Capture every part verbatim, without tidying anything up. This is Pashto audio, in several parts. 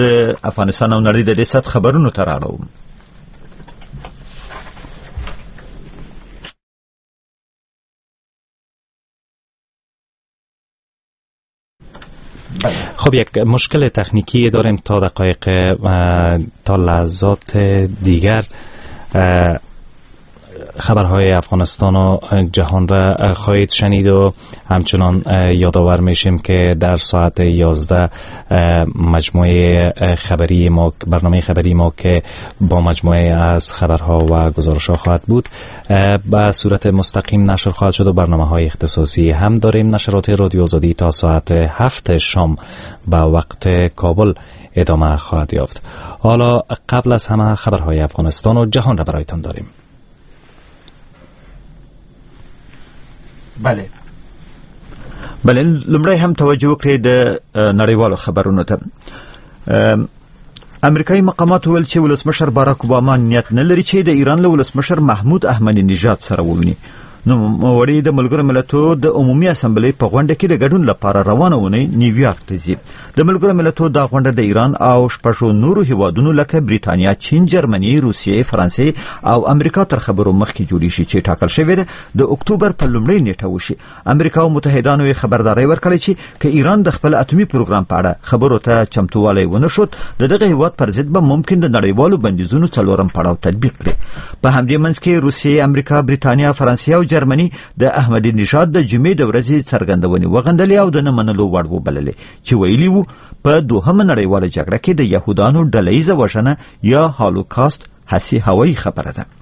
د افغانستان او نړۍ د دې سات خبرونو ته راړو. خب یک مشکل تکنیکی داریم تا دقایق تا لحظات دیگر خبرهای افغانستان و جهان را خواهید شنید و همچنان یادآور میشیم که در ساعت یازده مجموعه خبری ما برنامه خبری ما که با مجموعه از خبرها و گزارش‌ها خواهد بود به صورت مستقیم نشر خواهد شد و برنامه‌های اختصاصی هم داریم. نشرات رادیو آزادی تا ساعت هفت شام به وقت کابل ادامه خواهد یافت. حالا قبل از همه خبرهای افغانستان و جهان را برایتان داریم. بله بله لمړی هم توجه وکړئ د نړیوالو خبرونو ته. امریکایي مقامات ویل چې ولسمشر باراک اوباما نیت نه لري چې د ایران له ولسمشر محمود احمدی نژاد سره وویني. نو وړي د ملګرو ملتونو د عمومي اسمبلی په غونډه کې د ګډون لپاره روانه ونی نیویارک ته ځي. د ملګرو ملتونو د غونډه د ایران او شپږو نورو هیوادونو لکه بریتانیا، چین، جرمني، روسیې، فرانسې او امریکا تر خبرو مخکې جوړی شي چې ټاکل شوی ده د اکتوبر په لومړۍ نیټه وشي. امریکا او متحدانو خبرداري ورکړې چې ک ایران د خپل اتومي پروګرام په اړه خبرو ته چمتووالی ونه شود د دغه هیواد پر ضد به ممکن د نړیوالو بندیزونو څلورم پړاو تطبیق کړي. په همدې منځ کې روسیې، امریکا، بریتانیا، فرانسې او جرمني د احمدی نژاد د جمعې د ورځې څرګندونې وغندلې او د نه منلو وړ وبللې چې ویلي وو په دوهمه نړیواله جګړه کې د یهودانو ډلهیزه وژنه یا هالوکاست هسي هوایي خبره ده.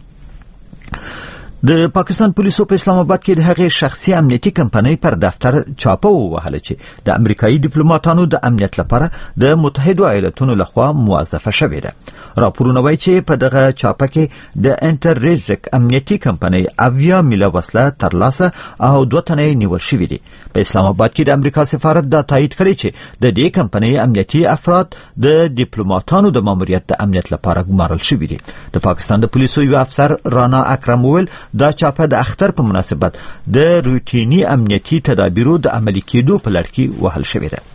د پاکستان پولیسو په اسلام آباد کې د هغې شخصي امنیتي کمپنۍ پر دفتر چاپه ووهله چې د امریکایي ډیپلوماټانو د امنیت لپاره د متحدو ایالاتونو لخوا موظفه شوې ده. راپورونه وایي چې په دغه چاپه کې د انټرریزک امنیتي کمپنۍ اویا میله وسله ترلاسه او دوه تنه نیول شوي دي. په اسلام آباد کې د امریکا سفارت دا تایید کړی چې د دې کمپنۍ امنیتي افراد د ډیپلوماټانو د ماموریت د امنیت لپاره ګمارل شوي دي. د پاکستان د پولیسو یو افسر رانا اکرم وویل دا چاپه د اختر په مناسبت د روتینی امنیتي تدابیرو د عملي کېدو په لړ کې وهل شوې ده.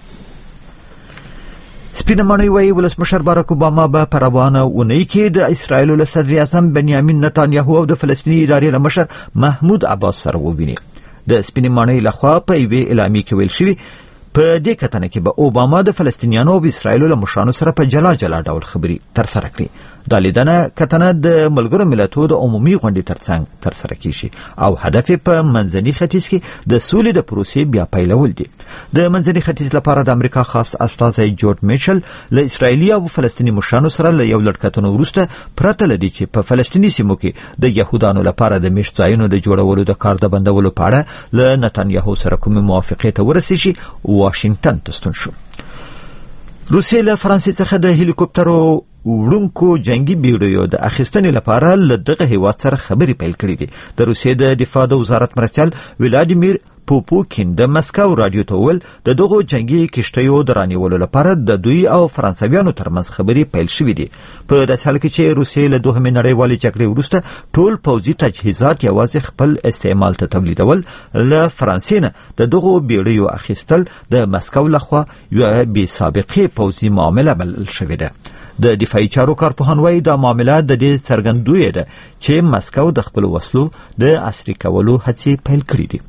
سپینه ماڼۍ وایي ولسمشر باراک اوباما به په روانه اونۍ کې د اسرایلو له صدر اعظم بنیامین نتانیاهو او د فلسطیني ادارې له مشر محمود عباس سره وویني. د سپینې ماڼۍ لخوا په یوې اعلامیې کې ویل شوي په دې کتنه کې به اوباما د فلسطینیانو او اسرایلو له مشرانو سره په جلا جلا ډول خبرې ترسره کړي. دا لیدنه کتنه د ملګرو ملتونو د عمومي غونډې ترڅنګ ترسره کیږي او هدف په منځني ختیځ کې د سولې د پروسې بیا پیلول دي. د منځني ختیځ لپاره د امریکا خاص استازی جورج میچل له اسرایلی او فلسطیني مشرانو سره له یو لړکتنو وروسته پرته لدی چې په فلسطیني سیمو کې د یهودانو لپاره د میشت ځایونو د جوړولو د کار د بندولو په اړه له نتانیاهو سره کومې موافقې ته ورسیږي واشنگټن ته ستون شو. روسیې له فرانسې څخه د هلیکوپټرو وړونکو جنگي بیړیو د اخیستنې لپاره له دغه هیواد سره خبرې پیل کړې دي. د روسیې د دفاع د وزارت مرستیال ولادیمیر پوپوکین د مسکو رادیو ته وویل د دغو جنگي کشتیو د رانیولو لپاره د دوی او فرانسویانو ترمنځ خبرې پیل شوې دي. په داسې حال کې چې روسیې له دوهمې نړیوالې جګړې وروسته ټول پوځي تجهیزات یوازې خپل استعمال ته تولیدول، له فرانسې نه د دغو بیړیو اخیستل د مسکو لخوا یوه بې سابقې پوځي معامله بلل شوې ده. د دفاعي چارو کارپوهان وایي دا معامله د دې څرګندوی ده چې مسکو د خپل وسلو د عصري کولو هڅې پیل کړې دي.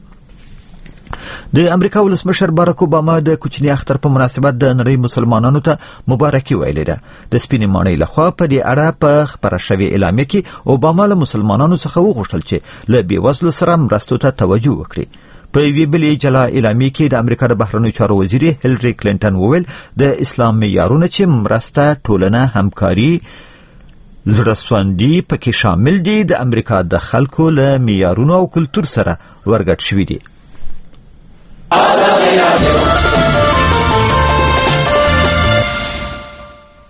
د امریکا ولسمشر باراک اوباما د کوچني اختر په مناسبت د نړۍ مسلمانانو ته مبارکي ویلې ده. د سپینې ماڼۍ لخوا په دې اړه په خبره شوې اعلامیه کې اوباما له مسلمانانو څخه وغوښتل چې له بېوزلو سره مرستو ته توجه وکړي. په یوې بلې جلا اعلامیه کې د امریکا د بهرنیو چارو وزیر هیلری کلینټن وویل د اسلام معیارونه چې مرسته، ټولنه، همکاري، زړهسواندي پکې شامل دي د امریکا د خلکو له معیارونو او کلتور سره ورګډ شوي دي.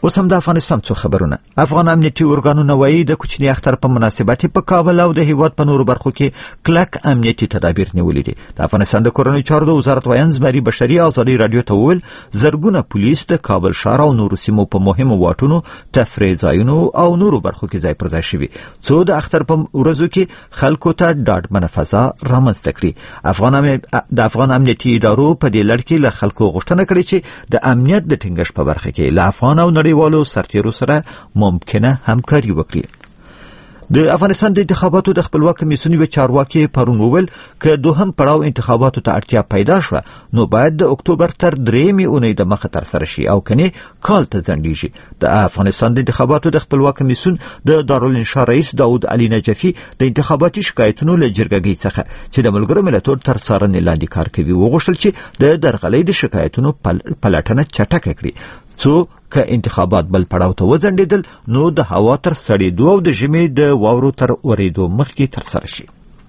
اوس هم د افغانستان څو خبرونه. افغان امنیتي ارګانونه وایي د کوچني اختر په مناسبت په کابل او د هیواد په نورو برخو کې کلک امنیتي تدابیر نیولې دي. د افغانستان د کورنیو چارو د وزارت وایي زمري بشري ازادي رادیو ته وویل زرګونه پولیس د کابل ښار او نورو سیمو په مهمو واټونو، تفریح ځایونو او نورو برخو کې ځای پر ځای شوي څو د اختر په ورځو کې خلکو ته ډاډمنه فضا رامنځته کړي. افغان د افغان امنیتي ادارو په دې لړ کې له خلکو غوښتنه کړې چې د امنیت د ټینګښت په برخه کې له افغان او نړیوالو سرتیرو سره ممکنه همکاري وکړي. د افغانستان د انتخاباتو د خپلواک کمیسیون یو چارواکي پرون وویل که دوهم پړاو انتخاباتو ته اړتیا پیدا شوه نو باید د اکتوبر تر درېیمې اونۍ د مخه ترسره شي او کني کال ته ځنډیږي. د افغانستان د انتخاباتو د خپلواک کمیسیون د دارالانشا رئیس داود علي نجفي د انتخاباتي شکایتونو له جرګې څخه چې د ملګرو ملتونو تر څارنې لاندې کار کوي وغوښتل چې د درغلۍ د شکایتونو پلټنه چټکه کړي څو که انتخابات بل پړاو ته وځنډېدل نو د هوا تر سړېدو او د ژمي د واورو تر اورېدو مخکې ترسره شي.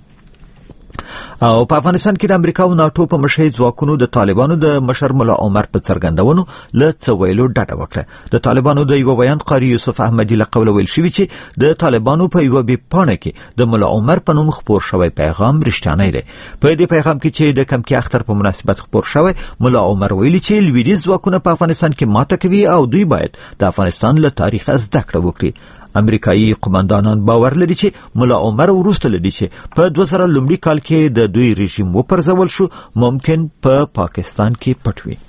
او په افغانستان کې د امریکا او ناټو په مشهي ځواکونو د طالبانو د مشر ملا عمر په څرګندونو له څه ویلو ډډه وکړه. د طالبانو د یو بیان قاری یوسف احمدي له قوله ویل شوي چې د طالبانو په یو بیپانه کې د ملا عمر په نوم خپور شوی پیغام رښتیانی دی. په دې پیغام کې چې د کمکی اختر په مناسبت خپور شوی، ملا عمر ویلي چې لویدیځ ځواکونه په افغانستان کې ماته کوي او دوی باید د افغانستان له تاریخ زده کړه وکړي. امریکایي قوماندانان باور لري چې ملا عمر وروسته لري چې په دوه زره لومړي کال کې د دوی رژیم وپرځول شو ممکن په پا پاکستان کې پټ وي.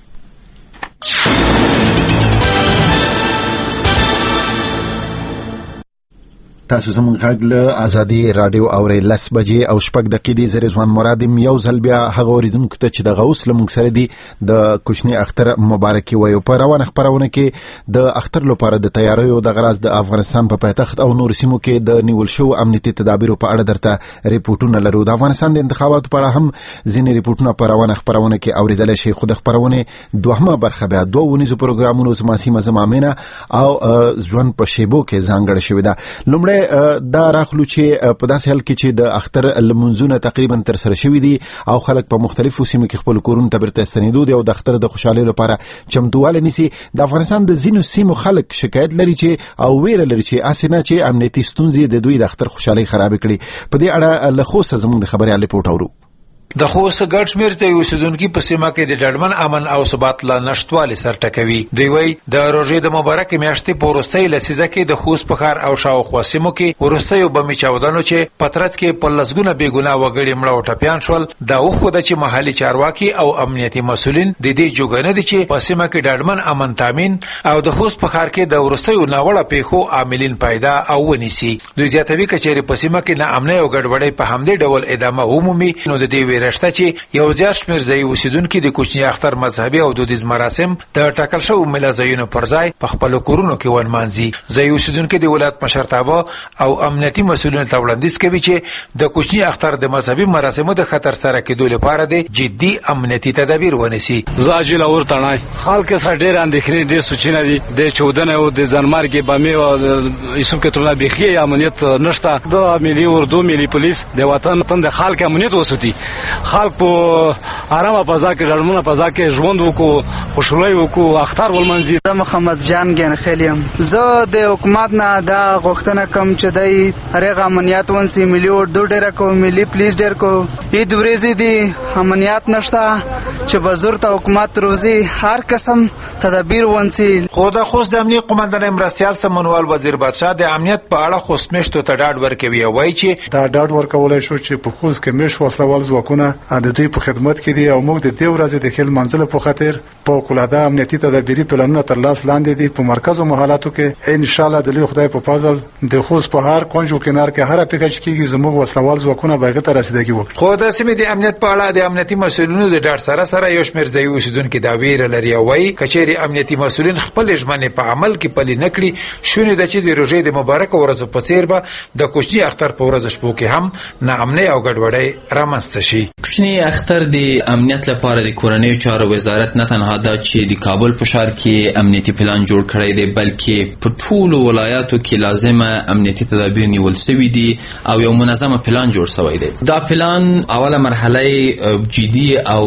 تاسو زموږ غږ له ازادي رادیو اورئ. لس بجې او شپږ دقیقې دي. زه رضوان مراد یم. یو ځل بیا هغه اوریدونکو ته چې دغه اوس له موږ سره دي د کوچني اختر مبارکي وایو. په روانه خپرونه کې د اختر لپاره د تیاریو د غراض د افغانستان په پایتخت او نور سیمو کې د نیول شو امنیتي تدابیرو په اړه درته ریپورتونه لرو. د افغانستان د انتخاباتو په اړه هم ځینې ریپورتونه په روانه خپرونه کې اوریدل شي. خو د خپرونه دوهمه برخه بیا دوه ونیزو پروګرامونو زما سیمه زما مینه او ژوند په شیبو کې ځانګړی شوی ده. لومړی دا راخلو چې په داسې حال کې چې د اختر لمونځونه تقریبا تر سره شوي دي او خلک په مختلفو سیمو کې خپل کورونو ته بیرته ستنېدو دي او د اختر د خوشحالۍ لپاره چمتووالی نیسي. د افغانستان د ځینو سیمو خلک شکایت لري چې او ویره لري چې اسې نه چې امنیتي ستونزې د دوی د اختر خوشحالۍ خرابې کړي. په دې اړه له خوسته زموږ د خبريال رپورټ اورو. د خوست ګډ شمیر ته اوسیدونکو په سیمه کې د ډاډمن امن او ثبات لا نشټوالي سر ټکوي. دوی وایي د روژې د مبارک میاشتې په وروستۍ لسیزه کې د خوست په ښار او شاوخوا سیمو کې وروستیو بمي چاودنو چې په ترڅ کې په لسګونه بېګناه وګړي مړه او ټپیان شول دا وښوده چې محلي چارواکي او امنیتي مسؤلین د دې جوګه نه دي چې په سیمه کې ډاډمن امن تامین او د خوست په ښار کې د وروستیو ناوړه پیښو عاملین پیدا او ونیسي. دوی زیاتوي کچېرې په سیمه کې ناامنۍ او ګډوډۍ په همدې ډول ادامه ومومي نو د دې رشته چې یو ځای شمیر ځای اوسیدونکو د کوچني اختر مذهبي او دودیز مراسم د ټاکل شوو ملازمینو پر ځای په خپل کورونو کې ونمانځي. ځای اوسیدونکو د ولایت مشرتابه او امنیتي مسؤلینو ته وړاندیز کوي چې د کوچني اختر د مذهبي مراسمو د خطر سره کېدو لپاره د جدي امنیتي تدابیر ونیسي. زاجل اور تڼای خلک سره ډېر اندېښنې ډېر سوچونه دي د چودنه او د ځانمارګ بمي او ایسوم کې ټول بخي امنیت نشته. د ملي اردو ملي پولیس د وطن تند خلک امنیت وسوتي. خلک په آرامه فضا کې ډاډمنه فضا کې ژوند وکړو، خوشحالي وکړو، اختر ولمنځي. زه محمد جان ګن خلیم. زه د حکومت نه دا غوښتنه کوم چې دای هرغه امنیت ونسي. ملي اردو ډیر کو، ملي پولیس ډیر کو. عید ورځې دي امنیت نشته چې بزرګ ته حکومت روزي هر قسم تدابیر ونسي. خو د خوست د امنیت قومندان مرستيال سمونوال وزیر بادشاہ د امنیت په اړه خوست میشتو ته ډاډ ورکوي او وایي چې دا ډاډ ورکولای شو چې په خوست کې مش وسلوال ځواکونه د دوی په خدمت کې دي او موږ د دې ورځې د خل منځله په خاطر په کولاده امنیتي تدابیري پلانونه تر لاس لاندې دي. په مرکز او محلاتو کې ان شاء الله د لوی خدای په فضل د خوست په هر کونجو کنار کې هر پیکج کېږي زموږ وسلوال ځواکونه به ته رسیدګي وکړي. خو د سیمې د امنیت په اړه د امنیتي مسؤلینو د ډاډ سره سره یو شمېر ځای اوسیدونکو دا ویره لري او وایي کچېرې امنیتي مسؤلین خپل ژمنې په عمل کې پلي نه کړي شونې ده چې د روژې د مبارک ورځو په څیر به د کوچني اختر په ورځ شپو کې هم ناامنۍ او ګډوډۍ رامنځته شي. کوچني اختر د امنیت لپاره د کورنیو چارو وزارت نه تنها دا چې د کابل په ښار کې امنیتي پلان جوړ کړی دی بلکې په ټولو ولایاتو کې لازمه امنیتي تدابیر نیول شوي دي او یو منظمه پلان جوړ شوی دی. دا پلان اوله مرحله جدي او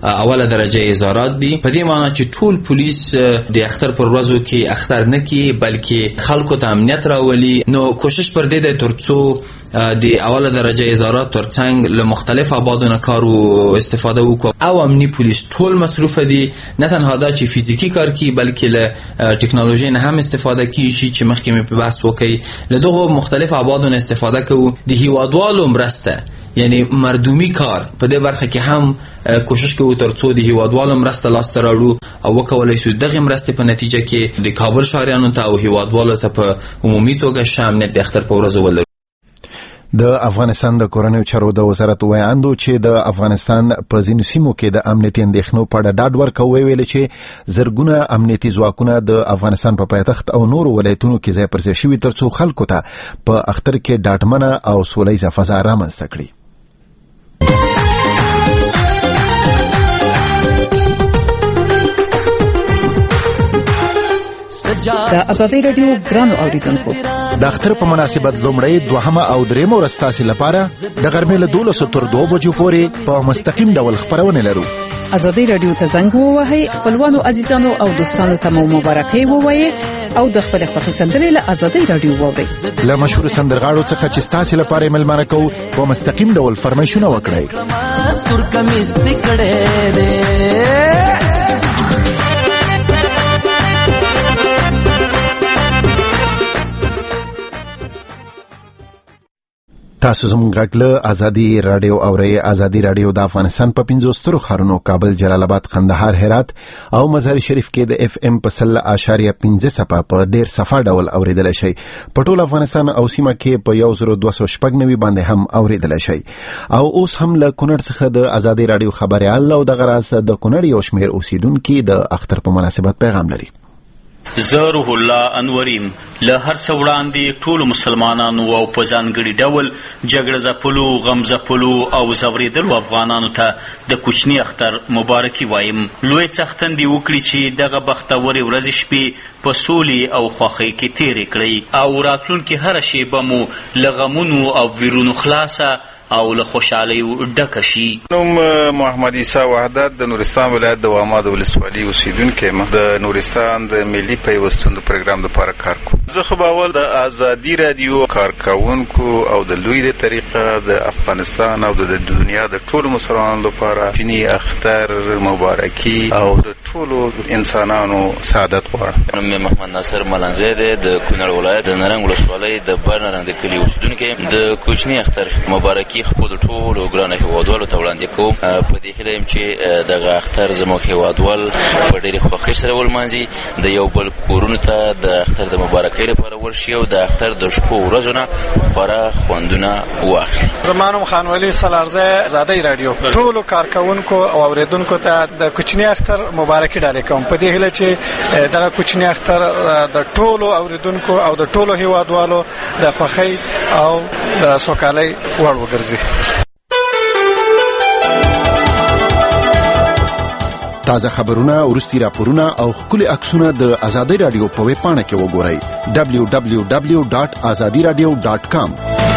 اوله درجه ازارات دي. په دې معنی چې ټول پولیس د اختر پر ورځو کې اختر نه کوي بلکې خلکو ته امنیت راولي. نو کوشش پر دې ده ترڅو د اوله درجه ازارات ترڅنګ له مختلف ابعادو کارو استفاده وکړو او امني پولیس ټول مصروف دي، نه تنها دا چې فزیکی کار کوي بلکې له ټکنالوژي نه هم استفاده کوي چې مخکې مې په بحث وکړي. له دغه مختلف ابعادو استفاده کوو. د هیوادوالو مرسته یعنی مردمی کار په دې برخه کې هم کوشش کوو ترڅو د هیوادوالو مرسته لاسته راوړو او وکولای شو دغه مرسته په نتیجه کې د کابل شهریانو ته او هیوادوالو ته په عمومي توګه شامل د اختر په ورځ ولرو. د افغانستان د کورنیو چارو د وزارت وایاندو چې د افغانستان په ځینو سیمو کې د امنیتي اندېښنو په اړه ډاډ ورکوي، ویل چې زرګونه امنیتي ځواکونه د افغانستان په پایتخت او نورو ولایتونو کې ځای پر ځای شوي ترڅو خلکو ته په اختر کې ډاډمنه او سولیزه فضا رامنځته کړي. د ازادي رادیو ګرانو اوریدونکو د اختر په مناسبت لومړی، دوهمه او دریمه ورځ تاسو لپاره د غرمې له دولسو تر دوه بجو پورې په مستقیم ډول خبرونه لرو. ازادي رادیو ته زنګ ووهئ، خپلوانو عزیزانو او دوستانو ته مو مبارکي ووایئ او د خپل خوښې سندرې له ازادي رادیو واورئ. له مشهور سندرغاړو څخه چې تاسو لپاره ملمانه کوو په مستقیم ډول فرمایشونه وکړئ. سر کمیس دکړې تاسو زموږ غږ له ازادي رادیو اورئ. ازادي رادیو د افغانستان په پنځو سترو ښارونو کابل، جلال آباد، قندهار، هرات او مزار شریف کې د اف ام په سل اشاریه پنځه صفه په ډیر صفه ډول اوریدل شي. په ټول افغانستان او سیمه کې په یو زر دوه سوه شپږ نوي باندې هم اوریدل شي. او اوس هم له کونړ څخه د ازادي رادیو خبريال او د غراس د کونړ یو شمیر اوسیدونکو د اختر په مناسبت پیغام لري. زه روح الله انوریم له هر څه وړاندې ټولو مسلمانانو او په ځانګړي ډول جګړه ځپلو، غم ځپلو او ځورېدلو افغانانو ته د کوچني اختر مبارکي وایم. لوی څښتن دې وکړي چې دغه بختورې ورځې شپې په سولې او خوښۍ کې تېرې کړئ او راتلونکې هره شیبه مو له غمونو او ویرونو خلاصه او له خوشحالۍ ډکه شي. نوم محمد عیسی وحدت د نورستان ولایت د واما د ولسوالۍ اوسیدونکی یم. د نورستان د ملي پیوستون د پروګرام لپاره کار کوم. زه خو به اول د ازادي رادیو کارکوونکو او د لوی د طریقه د افغانستان او د دنیا د ټولو مسلمانانو لپاره چینی اختر مبارکي او د ټولو انسانانو سعادت غواړم. نوم مې محمد ناصر ملنګزی دی د کونړ ولایت د نرنګ ولسوالۍ د برنرنګ د کلي اوسیدونکی یم. د کوچني اختر مبارکي خپل ټولو ګرانو هیوادوالو ته وړاندې کوم. په دې هیله یم چې دغه اختر زموږ هیوادوال په ډېرې خوښۍ سره ولمانځي، د یو بل کورونو ته د اختر د مبارکۍ لپاره ورشي او د اختر د شپو ورځو نه خورا خوندونه واخلي. زما نوم خانولي سلارزی، ازادي رادیو ټولو کارکوونکو او اوریدونکو ته د کوچني اختر مبارکي ډالۍ کوم. په دې هیله چې دغه کوچني اختر د ټولو اوریدونکو او د ټولو هیوادوالو د خوښۍ او د سوکالۍ وړ وګرځي. تازه خبرونه، ورستي راپورونه او خولي عکسونه د ازادي رادیو په ویب پاڼه کې وګورئ دبلیو دبلیو دبلیو ډاټ ازادي رادیو ډاټ کام.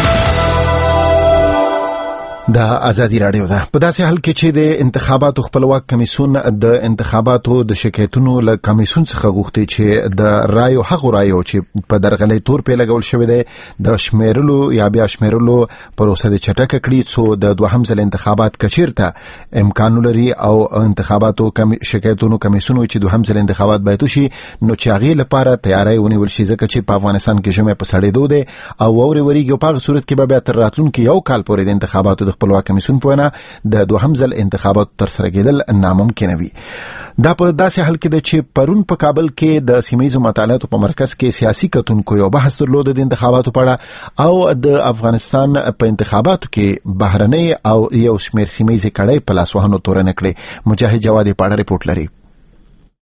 د ازادي رادیو ده په داسې حال کې چې د انتخاباتو خپلواک کمیسیون د انتخاباتو د شکایتونو له کمیسیون څخه غوښتي چې د رایو هغو رایو چې په درغلۍ تور په لګول شوی دی د شمیرلو یا بیا شمیرلو پروسه د چټک کړي څو د دوهم ځل انتخابات کچیرته امکان لري او انتخاباتو شکایتونو کمیسیون چې دوهم ځل انتخابات باید وشي نو چې هغه لپاره تیاری ونیول شي ځکه چې په افغانستان کې جمعه په سړې دوه دی او اوري وریږي په صورت کې به بیا تر راتلونکي یو کال پورې د انتخاباتو د خپلواک کمیسیون په وینا د دوهم ځل انتخابات تر سره کېدل ناممکن وي. دا په داسې حال کې ده چې پرون په کابل کې د سیمه‌ییزو مطالعاتو په مرکز کې سیاسي کتونکو یو بحث درلود د انتخاباتو په اړه او د افغانستان په انتخاباتو کې بهرنۍ او یو شمېر سیمه‌ییزې کړۍ په لاس وهنو تورن کړې. مجاهد جوادي په اړه ریپورت لري.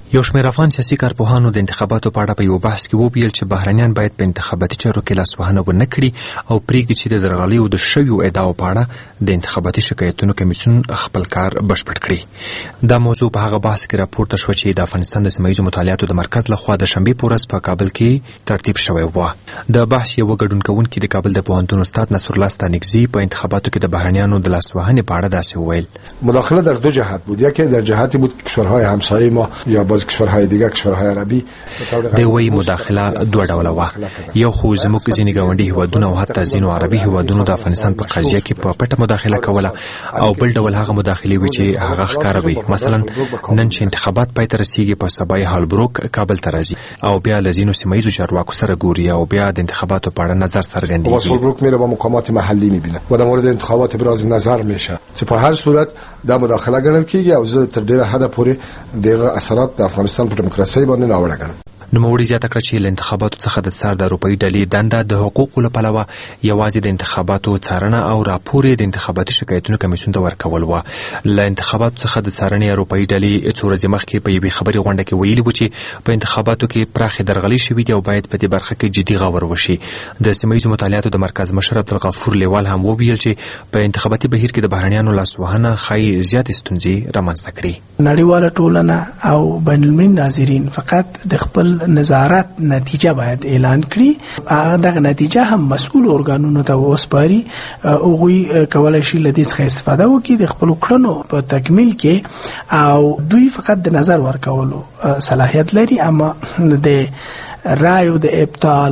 یو شمېر افغان سیاسي کارپوهانو د انتخاباتو په اړه په یو بحث کې وویل چې بهرنیان باید په انتخاباتي چارو کې لاسوهنه ونه کړي او پرېږدي چې د درغلیو د شویو ادعاو په اړه د انتخاباتي شکایتونو کمیسیون خپل کار بشپړ کړي. دا موضوع په هغه بحث کې راپورته شوه چې د افغانستان د سیمه ییزو مطالعاتو د مرکز لخوا د شنبې په ورځ په کابل کې ترتیب شوی و. د بحث یو ګډون کوونکی د کابل د پوهنتون استاد نصرالله ستانکزی په انتخاباتو کې د بهرنیانو د لاسوهنې په اړه داسې وویل: مداخله در دو جهت بود. یکی در جهتی بود که کشورهای همسایه ما یا باز کشورهای دیگه کشورهای عربی د وی مداخله دوه ډوله وه. یو خو زموږ ځینې ګاونډي هیوادونه او حتی ځینو عربي هیوادونو د افغانستان په قضیه کې په پټه مداخله کوله، او بل ډول هغه مداخلې وي چې هغه ښکاره وي. مثلا نن چې انتخابات پای ته رسیږي په سبای هالبروک کابل ته راځي او بیا له ځینو سیمه ییزو چارواکو سره ګوري او بیا د انتخاباتو په اړه نظر څرګندوي. هالبروک میره با مقامات محلی میبینه و در مورد انتخابات ابراز نظر میشه چې په هر صورت دا مداخله ګڼل کیږي او زه تر ډیره حده پورې دغه اثرات د افغانستان په دیموکراسي باندې ناوړه ګڼم. نوموړي زیاته کړه چې له انتخاباتو څخه د څار د اروپایي ډلې دنده د حقوقو له پلوه یوازې د انتخاباتو څارنه او راپور د انتخاباتي شکایتونو کمیسیون ته ورکول و. له انتخاباتو څخه د څارنې اروپایي ډلې څو ورځې مخکې په یوې خبري غونډه کې ویلي و چې په انتخاباتو کې پراخې درغلۍ شوې دي او باید په دې برخه کې جدي غور وشي. د سیمه ییزو مطالعاتو د مرکز مشر عبدالغفور لیوال هم وویل چې په انتخاباتي بهیر کې د بهرنیانو لاسوهنه ښایي زیاتې ستونزې رامنځته کړي. نړیواله ټولنه او بین المللي ناظرین فقط د خپل نظارت نتیجه باید اعلان کړي. دغه نتیجه هم مسؤل ارګانونو ته وسپاري او غوي کولای شي له دې څخه استفاده وکړي د خپل کړنو په تکمیل کې، او دوی فقط د نظر ورکولو صلاحیت لري، اما د رایو د ابطال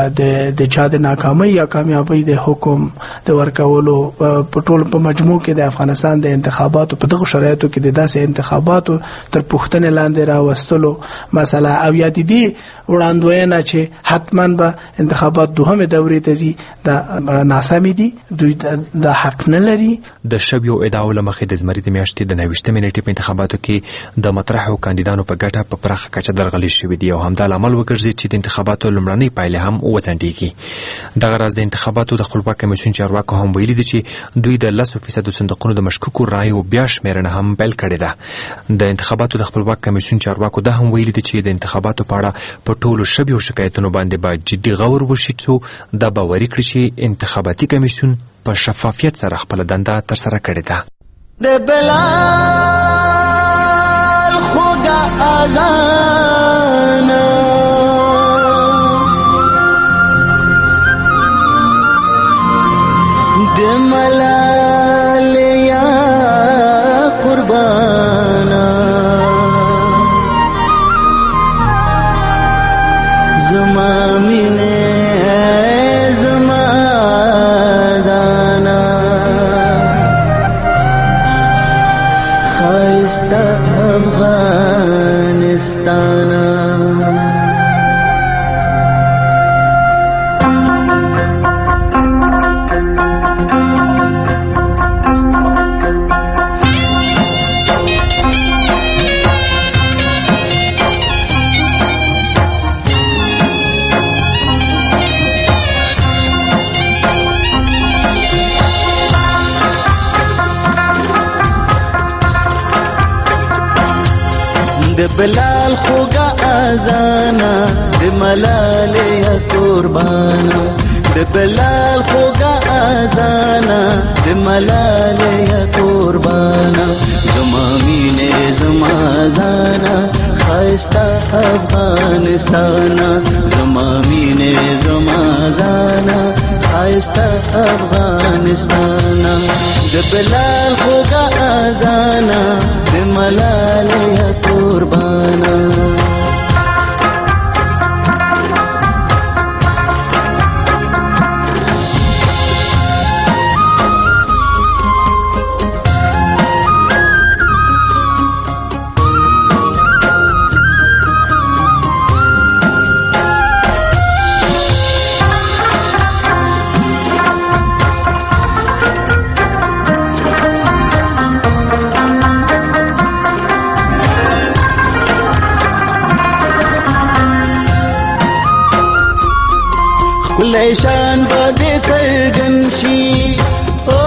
د د چا د ناکامۍ یا کامیابی د حکم د ورکولو په ټول په مجموع کې د افغانستان د انتخاباتو په دغه شرایطو کې د داسې انتخاباتو تر پوښتنې لاندې راوستلو مسله او یا د دې وړاندوینه چې حتما به انتخابات دوهمه دورې ته ځي د ناسمې دي، دوی د حق نه لري. د شویو ادعاو له مخې د زمري د میاشتې د نویشتمې نیټې په انتخاباتو کې د مطرحو کاندیدانو په ګټه په پراخه کچه درغلۍ شوې دي او همدا لامل وګرځي چې د انتخاباتو لومړنۍ پایلې هم وځنډېږي. دغه راز د انتخاباتو د خپلواک کمیسیون چارواکو هم ویلي دي چې دوی د لسو فیصدو صندوقونو د مشکوکو رایو بیا شمېرنه هم پیل کړې ده. د انتخاباتو د خپلواک کمیسیون چارواکو دا هم ویلي دي چې د انتخاباتو په اړه په ټولو شویو شکایتونو باندې باید جدي غور وشي څو دا باوري کړي چې انتخاباتي کمیسیون په شفافیت سره خپله دنده ترسره کړې ده. د بلال خوږه اذان د ملال یا قربانا زما مینه زما دانا خایسته افغانستانا. د بلال خوږه اذانا د ملال یا قربانا، د بلال خوږه اذانا د ملال یا قربانا زما مینه زما زانا خایسته افغانستانا زما مینه زما زانا خایسته افغانستانا. د بلال خوږه اذانا د ملال یا قربانا. لیشان بده سرگن شي او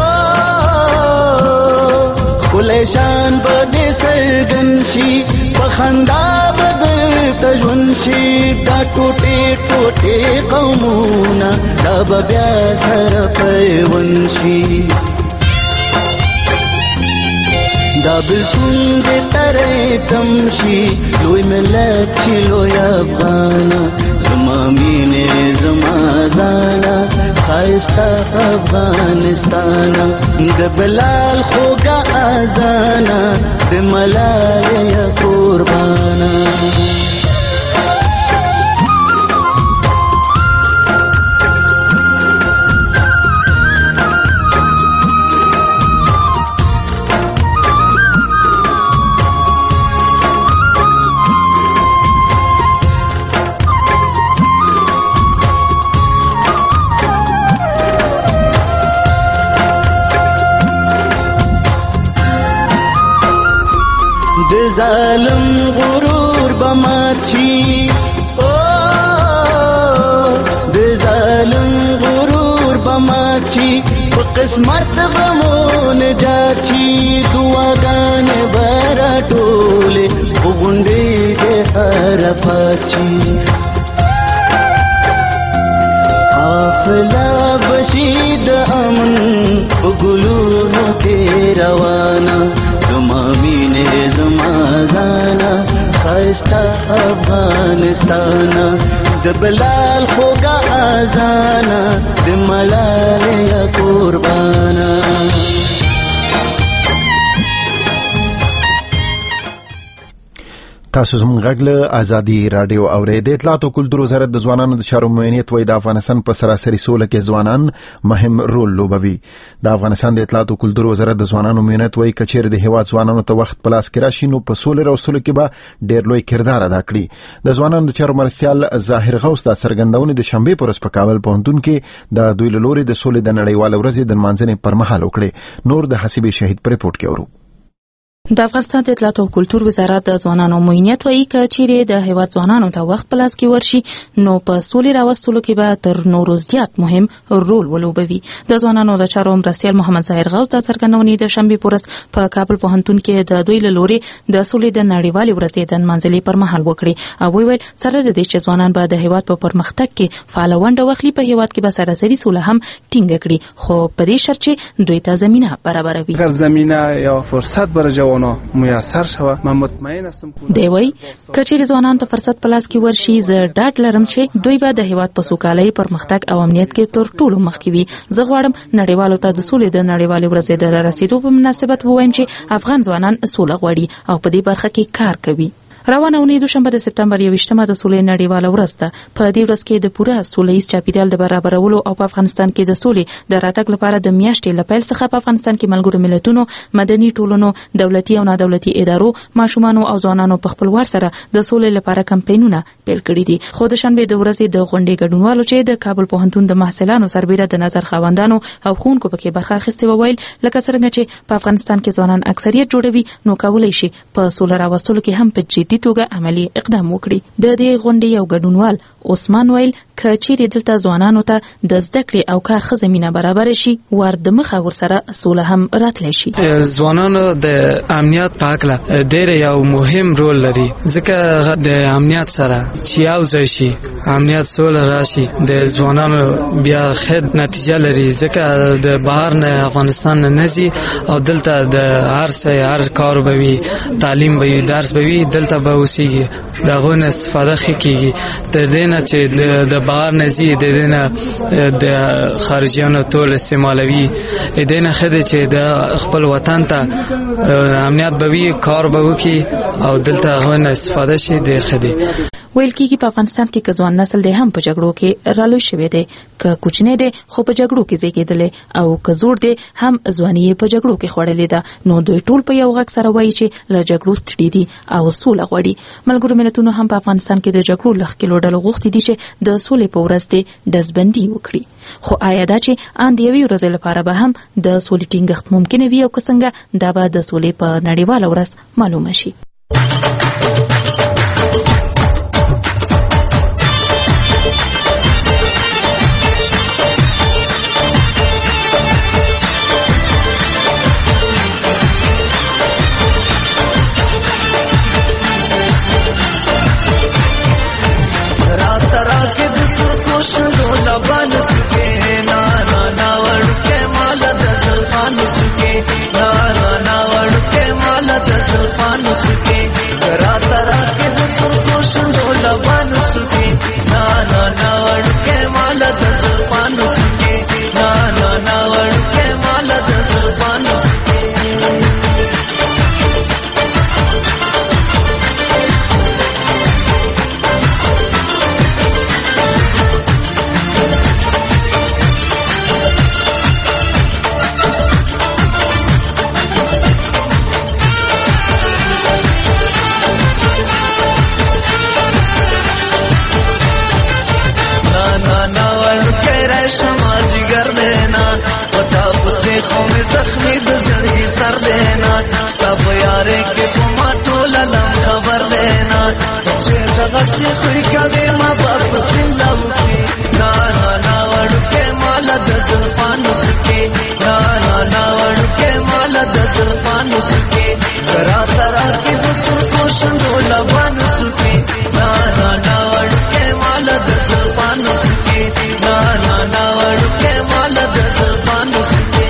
کلیشان بده سرگن شي په خندا ورته ژوند شي دا ټوټې ټوټې قومونه دا به بیا سره پیوند شي دا بلسون دې ترې تم شي لوی ملت چې لوی افغانه زما مینې زما ځانه ښایسته افغانستانه د بلال خوږه اذانه د ملالۍ قربانه ظالم غرور بماچی او د ظالم غرور بماچی په قسمت غمون جاچی دعاګانې برا ټولې وګونډې دې هر پاچی حافظه بشید امن وګلونو کې روانه زما مینې زما ځانه ښایسته افغانستانه د بلال خوږه اذانه د ملالۍ قربانه تاسو زموږ غږ له ازادي رادیو اورئ. د اطلاعات او کلتور وزارت د ځوانانو د چارو معاونیت وایي د افغانستان په سراسري سوله کې ځوانان مهم رول لوبوي. د افغانستان د اطلاعات او کلتور وزارت د ځوانانو معاونیت وایي که چیرې د هیواد ځوانانو ته وخت په لاس کې راشي نو په سولې راوستلو کې به ډېر لوی کردار ادا کړي. د ځوانانو د چارو مرستیال ظاهر غوث دا څرګندونه د شنبې په ورځ په کابل پوهنتون کې د دوی له لوري د سولې د نړیواله ورځې د نمانځنې پر مهال وکړې. نور د حسیب شهید په ریپورت کې اورو. د افغانستان د اطلاعات او کلتور وزارت د ځوانانو معاونیت وایي که چیرې د هیواد ځوانانو ته وخت په لاس کې ورشي نو په سولې راوستلو کې به تر نورو زیات مهم رول ولوبوي. د ځوانانو د چارو مرستیال محمد ظاهر غوث د څرګندونې د شنبې په ورځ په کابل پوهنتون کې د دوی له لوري د سولې د نړیوالې ورځې د نمانځلې پر مهال وکړي او ویل سره د دې چې ځوانان به د هیواد په پرمختګ کې فعال ونډه واخلي په هیواد کې به سراسري سوله هم ټینګ کړي خو په دې شرط چې دوی ته زمينه برابروي. اگر زمينه یا فرصت برای جوانان میسر شوه من مطمئن هستم دی وای کچېر ځوانان ته فرصت په لاس کې ورشي زه ډاډ لرم چې دوی به د هیواد په سوکالۍ پرمختګ او امنیت کې تر ټولو مخکې وي. زه غواړم نړیوالو ته د سولې د نړیوالې ورځې د رسیدو په مناسبت ووایم چې افغان ځوانان سوله غواړي او په دې برخه کې کار کوي. روانه اونۍ دوشنبه د سپتمبر یوویشتمه د سولې نړیواله ورځ ده. په دې ورځ کې د پوره سولهییز چاپیریال د برابرولو او په افغانستان کې د سولې د راتګ لپاره د میاشتې له پیل څخه په افغانستان کې ملګرو ملتونو، مدني ټولنو، دولتي او نادولتي ادارو، ماشومانو او ځوانانو په خپلوار سره د سولې لپاره کمپاینونه پیل کړي دي. خو د شنبې د ورځې د غونډې ګډونوالو چې د کابل پوهنتون د محصلانو سربېره د نظر خاوندانو او ښوونکو پکې برخه اخیستې وویل لکه څنګه چې په افغانستان کې ځوانان اکثریت جوړوي نو کولای شي په سوله راوستلو کې هم په جدي توګه عملی اقدام وکړي. د دې غونډې یو ګډونوال عثمان ویل که چیرې دلته ځوانانو ته د زده کړې او کار ښه زمینه برابر شي ور د مخه ورسره سوله هم راتلی شي. ځوانانو د امنیت په هکله ډېر یو مهم رول لري ځکه د امنیت سره چې یو ځای شي امنیت سوله راشي د ځوانانو بیا ښه نتیجه لري ځکه د بهر نه افغانستان نه نځي او دلته د هر څه هر کار به وي تعلیم به وي درس به وي دلته به اوسېږي دغه نه استفاده ښه کېږي تر دې نه چې د بهر نه ځي د دې نه د خارجیانو ټول استعمالوي د دې نه ښه دی چې د خپل وطن ته امنیت به وي کار به وکړي او دلته هغه نه استفاده شي ډېر ښه دی. ویل کېږي په افغانستان کې ځوان نسل دی هم په جګړو کې رالوی شوی دی که کوچنی دی خو په جګړو کې زیږېدلی او که زوړ دی هم ځواني یې په جګړو کې خوړلې ده نو دوی ټول په یو غږ سره وایي چې له جګړو ستړي دي او سوله غواړي. ملګرو ملتونو هم په افغانستان کې د جګړو له ښکېلو ډلو غوښتي دي چې د سولې په ورځ دې ډزبندي وکړي. خو آیا دا چې ان د یوې ورځې لپاره به هم د سولې ټینګښت ممکن وي او که څنګه دا به د سولې په نړیواله ورځ معلومه شي. شندو لبان سکے نانا ناوڑ کے مالا دزلفان سکے نانا ناوڑ کے مالا دزلفان سکے کرا ترا کے دسلفو شندو لبان سکے نانا ناوڑ کے مالا دزلفان سکے نانا ناوڑ کے مالا دزلفان سکے شمازی گر دینا پتا پسے خومی زخمی دزڑی سر دینا ستا پیارے کے پما تولا لم خبر دینا چه غسی خوی کبھی ما باپ سندو کی نانا ناوڑ کے مالا دزلفان سکے نانا ناوڑ کے مالا دزلفان سکے کرا ترا کی دسل خوشن دولا بان سکے نانا ناوڑ کے مالا دزلفان سکے نانا ناوڑ کے مالا دزلفان سکے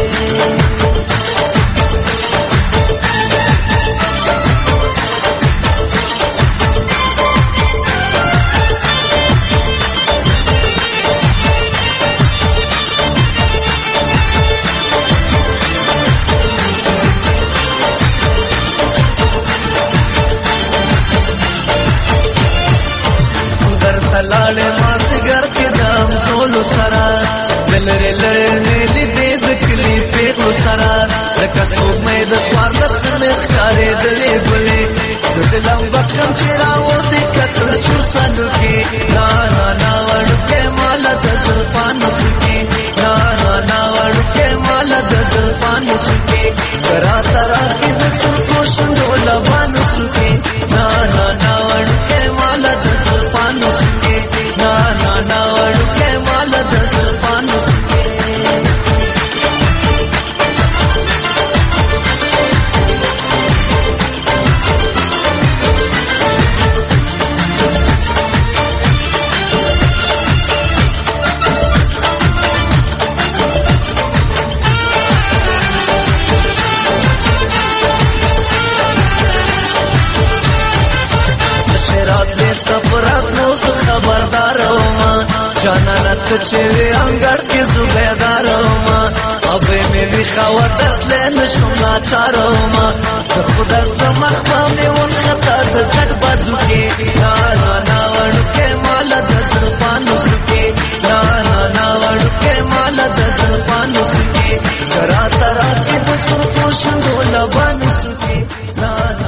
लाले मासिगर के दाम सोलो सरा दलरे लरने ली दे दकली पे को सरा रकस को में द स्वार लस में खारे दले बले सदलम बकम चिराओ दिक्कत सुर सन के नाना नावड़ के माला दसल्फान सुके नाना नावड़ के माला दसल्फान सुके करा तरा की दसुल कोशन डोला बान सुके नाना नावड़ के माला दसल्फान सुके नाना नावड़ के माला दसल्फान सुके सफरात नो खबरदार होमा जानत चेवे अंगड़ के जुबेदार होमा अबे मेरी खवरत लेन शुना चारोमा सफदर मखबा में उन खता दट बाजू के नाना नावड़ के माला दसल्फान सुके नाना नावड़ के माला दसल्फान सुके करा तरा के दसल्फो शंदोला बन सुके नाना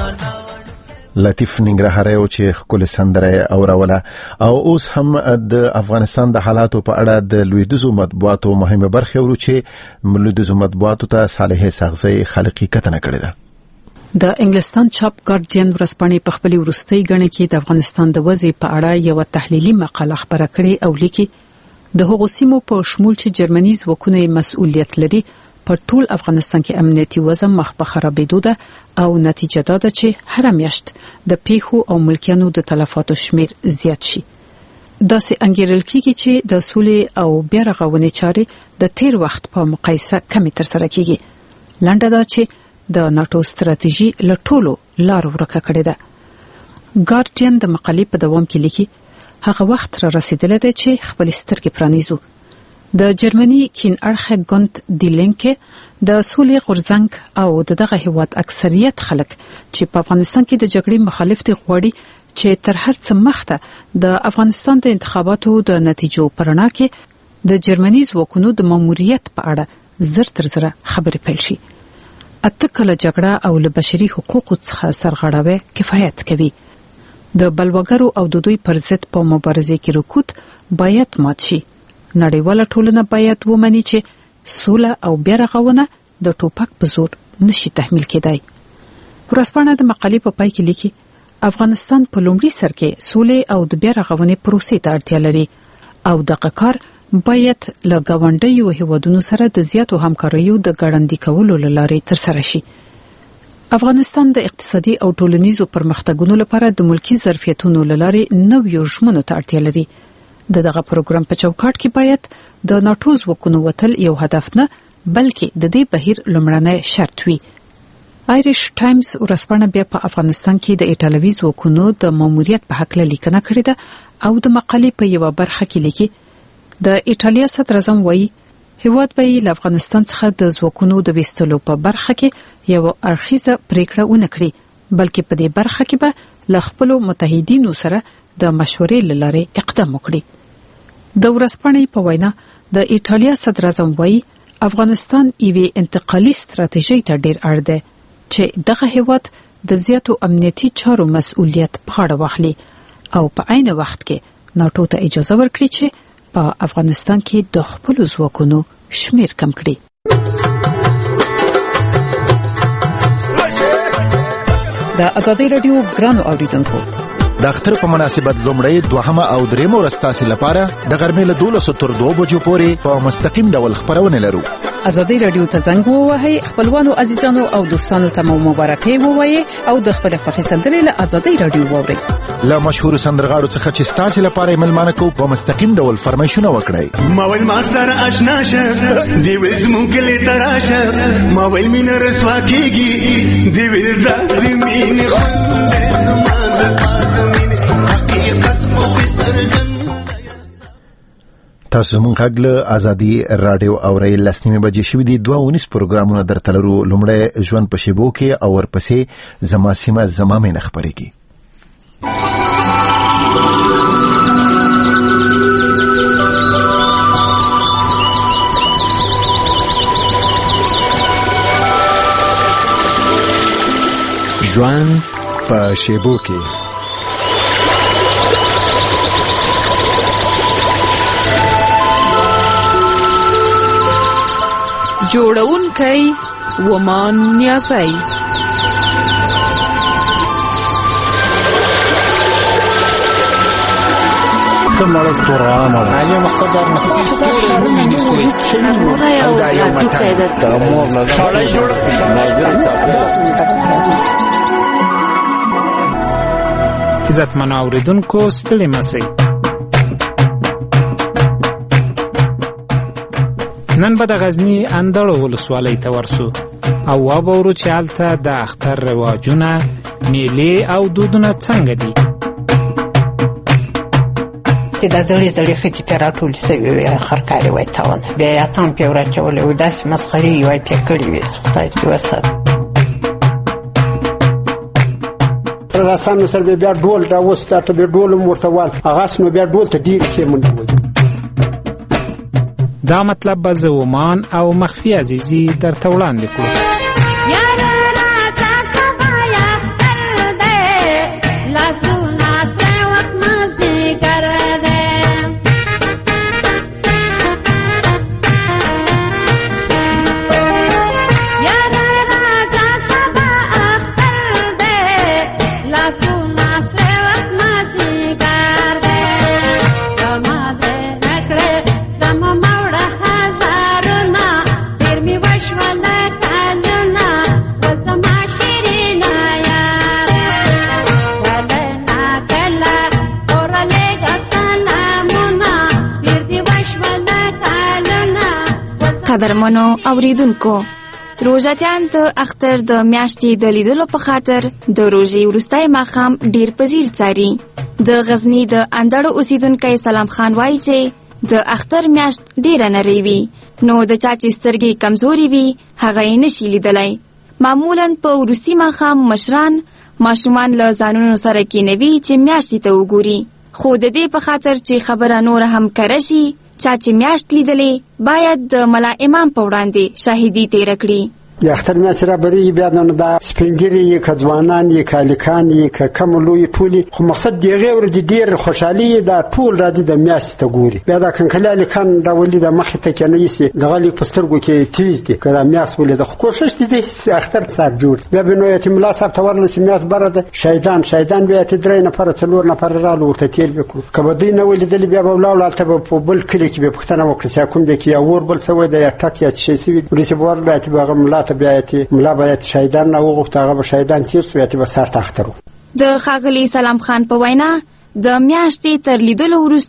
لطیف ننګرهاری او چې خپل سندره اوروله او اوس هم د افغانستان د حالاتو په اړه د لویدیځو مطبوعاتو مهمه برخه ورو چې لویدیځو مطبوعاتو ته صالح سغزی خلقی کتنه کړې ده. د انګلستان چاپ ګارډین ورځپاڼې په خپل وروستۍ غڼه کې د افغانستان د وضع په اړه یو تحلیلي مقاله خبره کړې او لیکي د هغو سیمو په شمول چې جرمني ځواکونه مسؤلیت لري په ټول افغانستان کې امنیتي وضع مخ په خرابېدو ده او نتیجه دا ده چې هر میاشت د پیښو او ملکیانو د تلفاتو شمیر زیات شي. دا سه انګیرل کیږي چې د سولې او بیا رغونې چارې د تیر وخت په مقایسه کمی تر سره کیږي. لنډه دا چې د ناتو ستراتیژي له ټولو لارو ورکه کړې ده. ګارډین د مقالې په دوام کې لیکي هغه وخت را رسیدلی دی چې خپل سترګې پرانیزو. د جرمني کین اړخه ګوند دی لینکه د سولې غورځنګ او دغه هیواد اکثریت خلک چې په افغانستان کې د جګړې مخالف دي غواړي چې تر هر څه مخته د افغانستان د انتخاباتو د نتیجو پرنا کې د جرمني ځواکونو د ماموریت په اړه زر تر زر خبرې پیل شي. اته کله جګړه او له بشري حقوقو څخه سرغړاوي کفایت کوي. د بلوګرو او د دوی پر ضد په مبارزه کې رکود باید مات شي. نړیواله ټولنه باید ومني چې سوله او بیا رغونه د ټوپک په زور نشي تحمیل کېدای. ورځپاڼه د مقالې په پای کې لیکي افغانستان په لومړي سر کې سوله او د بیا رغونې پروسې ته اړتیا لري او دغه کار باید له ګاونډیو هیوادونو سره د زیاتو همکاریو د ګړندي کولو لارې تر سره شي. افغانستان د اقتصادي او ټولنیزو پرمختګونو لپاره د ملکی ظرفیتونو لارې نویو ژمنو ته اړتیا لري. د دغه پروګرام په چوکاټ کې باید د ناتو ځواکونو وتل یو هدف نه بلکې د دې بهیر لومړنی شرط وي. آیریش ټایمز ورځپاڼه بیا په افغانستان کې د ایټالوي ځواکونو د ماموریت په حق لیکنه کړې ده او د مقالې په یو برخه کې لیکي د ایټالیا صدر اعظم وایي هیواد به له افغانستان څخه د ځواکونو د وستلو په برخه کې یو اړخیزه پریکړه ونه کړي بلکې په دې برخه کې به له خپل متحدینو سره د مشورې لاره اقدام وکړي. د ورځپاڼې په وینا د ایټالیا صدر اعظم وایي افغانستان یوه انتقالي ستراتیژي ته ډیر اړ دی چې دغه هیواد د زیاتو امنیتي چارو مسؤلیت په غاړه واخلي او په عین وخت کې ناتو ته اجازه ورکړي چې په افغانستان کې د خپل ځواکونو شمیر کم کړي. د ازادي رادیو ګرانو اوریدونکو د اختر په مناسبت لومړی دوهمه او دریمه ورځ تاسو لپاره د غرمې له دولسو تر دوه بجو پورې په مستقیم ډول خبرونه لرو. ازادي رادیو ته زنګ ووهئ، خپلوانو عزیزانو او دوستانو ته مو مبارکي ووایئ او د خپل خوښي سندرې له ازادي رادیو واورئ. له مشهور سندرغاړو څخه چې تاسو لپاره ملمانه کو په مستقیم ډول فرمایشونه وکړئ. ماول ما سره آشنا شه دی وزمو کله تراشه ماول مين رسوا کیږي دی وردا دی مين تاسو مونږ غږ ازادي رادیو اورئ. لسنیمه بجې شوې دي. دوه ونیس پروګرامونه درته لرو. لومړی ژوند په شیبو کې او ورپسې زما سیمه زما مینه خپرېږي. ژوند په شیبو کې جوړونکی ومان نیازی کمال استورانه علی مقصد در مقصد رومینی سوی او دا یو متن دا مور لا خړای جوړ ناظر عزت من اوریدونکو ستړي مسئ. نن به د غزنی اندړو ولسوالۍ ته ورسو او وابورو چې هلته د اختر رواجونه، میلې او دودونه څنګه دي. چې دا زړې زړې ښځې پرې راټولې سوې وې خرکارې وای تاونه بیا یې اتڼ پرې وراچولی و داسې مسخرې یې وای پرې کړې وې خدای دې وساتي. رسانو سره بیا ډول راوسته ته بیا ډول هم ورته وال هغسې نو بیا ډول ته ډېرې ښې منډې وایي. دا مطلب به زه ومان او مخفي عزیزي درته وړاندې کړو. قدرمنو اوریدونکو، روژاتیان د اختر د میاشتې د لیدلو په خاطر د روژې وروستی ماښام ډیر په ځیر څاري. د غزني د اندړو اوسیدونکی سلام خان وایي چې د اختر میاشت ډیره نری وي، نو د چا چې سترګې کمزوري وي هغه یې نشي لیدلی. معمولا په وروستي ماښام مشران ماشومان له ځانونو سره کینوي چې میاشتې ته وګوري، خو د دې په خاطر چې خبره نور هم کره شي چا چې میاشت لیدلې باید د ملا امام په وړاندې شاهدي تیره کړي. د اختر میاشت را بدیږي بیا نو دا سپینګیري یې که ځوانان یې که هلکان یې که کم لوی ټولې، خو مقصد د هغې ورځې ډېر خوشحالي یې دا ټول راځي د میاشتې ته ګوري. بیا دا کنکلي هلکان راولي د مخې ته کېنه ایسي دغه لیک په سترګو کې تیز دي که دا میاشت ولیده، خو کوښښ دي د اختر صاحب جوړ. بیا به نو یتیم الله صاحب ته ورنسي میاشت بره ده شهیدان شهیدان بیا اتې درې نفره څلور نفره رالو ورته تېر به کړو. که به دوی نه ولیدلي بیا به ولاړو هلته به په بل کلي کې به پوښتنه وکړي چې کوم دی کې یا اور بل څه دی یا ټک یا څه شی سوي وروسته به ورغلو اتې به هغه ملا ته بیا اتې ملا باید شهیدان نه وغوښته هغه به شهیدان تېر سو یا ته به سر ته اختر و. د ښاغلي سلام خان په وینا د میاشتې تر لیدلو وروسته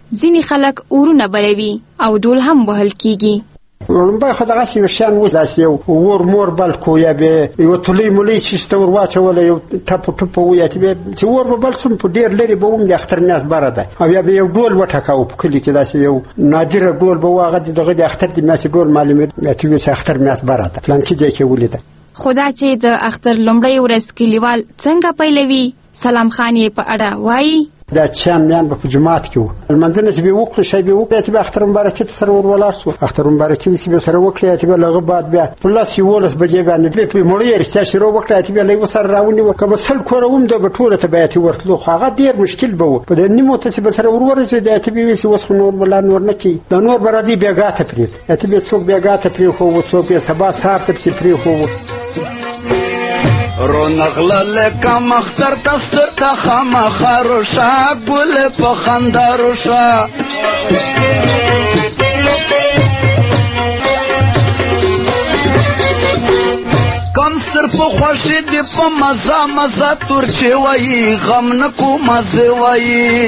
ځینې خلک اورونه بلوي او ډول هم وهل کیږي. لومبای خو دغه سی شان و داسې یو ور مور بل کو یا به یو تلی مولي چې ستور واچول یو ټپ ټپ و یا چې ور به بل سم په ډیر لري به هم د اختر میاس بره ده او یا به یو ډول وټکاو په کلی کې داسې یو نادر ډول به واغه دغه د اختر د میاس ډول معلومات چې وسه اختر میاس بره ده پلان کې ځای کې ولیده. خدا چې د اختر لومړی ورځ کلیوال څنګه پیلوي سلام خان یې په اړه وایي. دا چان میان په جماعت کې و المنځنه چې به وکړو شی به وکړو چې به اختر مبارکي سره ور ولاړ شو اختر مبارکي چې به سره وکړو چې به لغه بعد بیا پلاس یو ولس بجې باندې په مړی رښتیا شروع وکړو چې به لږ سره راونی وکړو سل کوروم د بټوله ته به تی ورتلو هغه ډیر مشکل به و په دې نیمه ته چې به سره ور ورسې د تی بي وس وس نور بل نور نه کی د نور برادي بیا غاته پری ته به څوک بیا غاته پری خو څوک به سبا سار ته پری خو رونغله لکه مختر تستر تا خامخا روشا گل په خندا روشا کم سر په خوشی دی په مزا مزا تورچی وایی غم نکو مزه وایی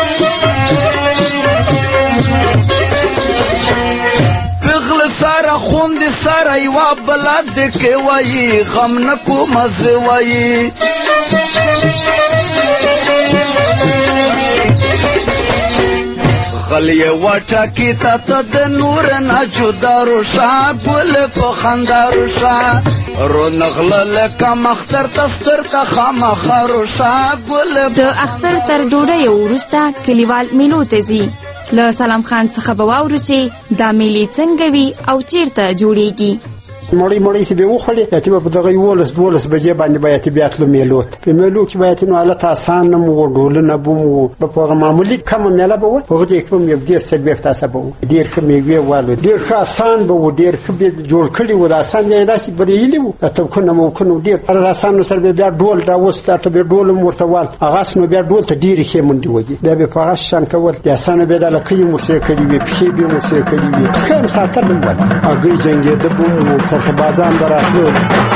پغل سارا خوند سارا یوا بلاد دکه وایی غم نکو مزه وایی غلی واټا کی تا ته د نور نه جدا روشا ګل په خندا روشا رو نغله لکه مختر تستر ته خامخا روشا ګل د اختر تر ډوډۍ وروسته کلیوال میلو ته ځي. له سلام خان څخه به واورو چې دا میلې څنګه وي او چیرته جوړیږي. مړی مړی سی به وخړي ته په دغه ولس دولس بجې باندې بیا بیا تل میلوت په میلو کې بیا نو حالت آسان نه مو ډول نه بوم په معمولی کم میلا به په دې کوم یو ډیر څه به تاسو به ډیر ښه میوي والو ډیر ښه آسان به ډیر ښه جوړ کړی و د آسان یې داسې بریلی و ته کو نه مو کو نو ډیر پر آسان سره بیا ډول دا وسته ته به ډول مرتوال هغه نو بیا ډول ته ډیر ښه مونږ دی بیا به په هغه شان کول بیا آسان به د لکې موسیقي کړی وي په به موسیقي کړی وي خام ساتل ول هغه څنګه د بوم څخه بازان براتلو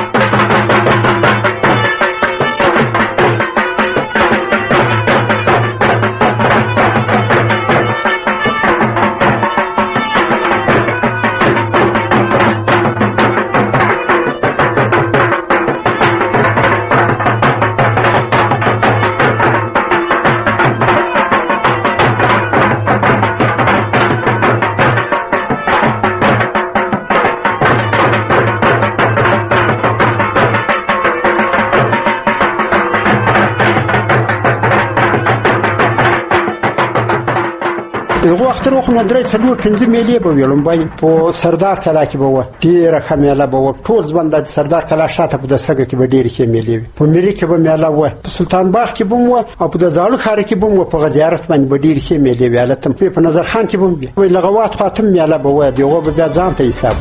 دغه وخت روخ نه درې څلور پنځه میلې به ویلم بای په سردار کلا کې به و ډیره خمیاله به و ټول ځوان د سردار کلا شاته په دسګه کې به ډیره کې میلې په ملي کې به میاله و په سلطان باغ کې به و او په زاړه خار کې به و په غزیارت باندې به ډیره کې میلې ویاله تم په نظر خان کې به وي لغوات خاتم میاله به و دغه به بیا ځان ته حساب.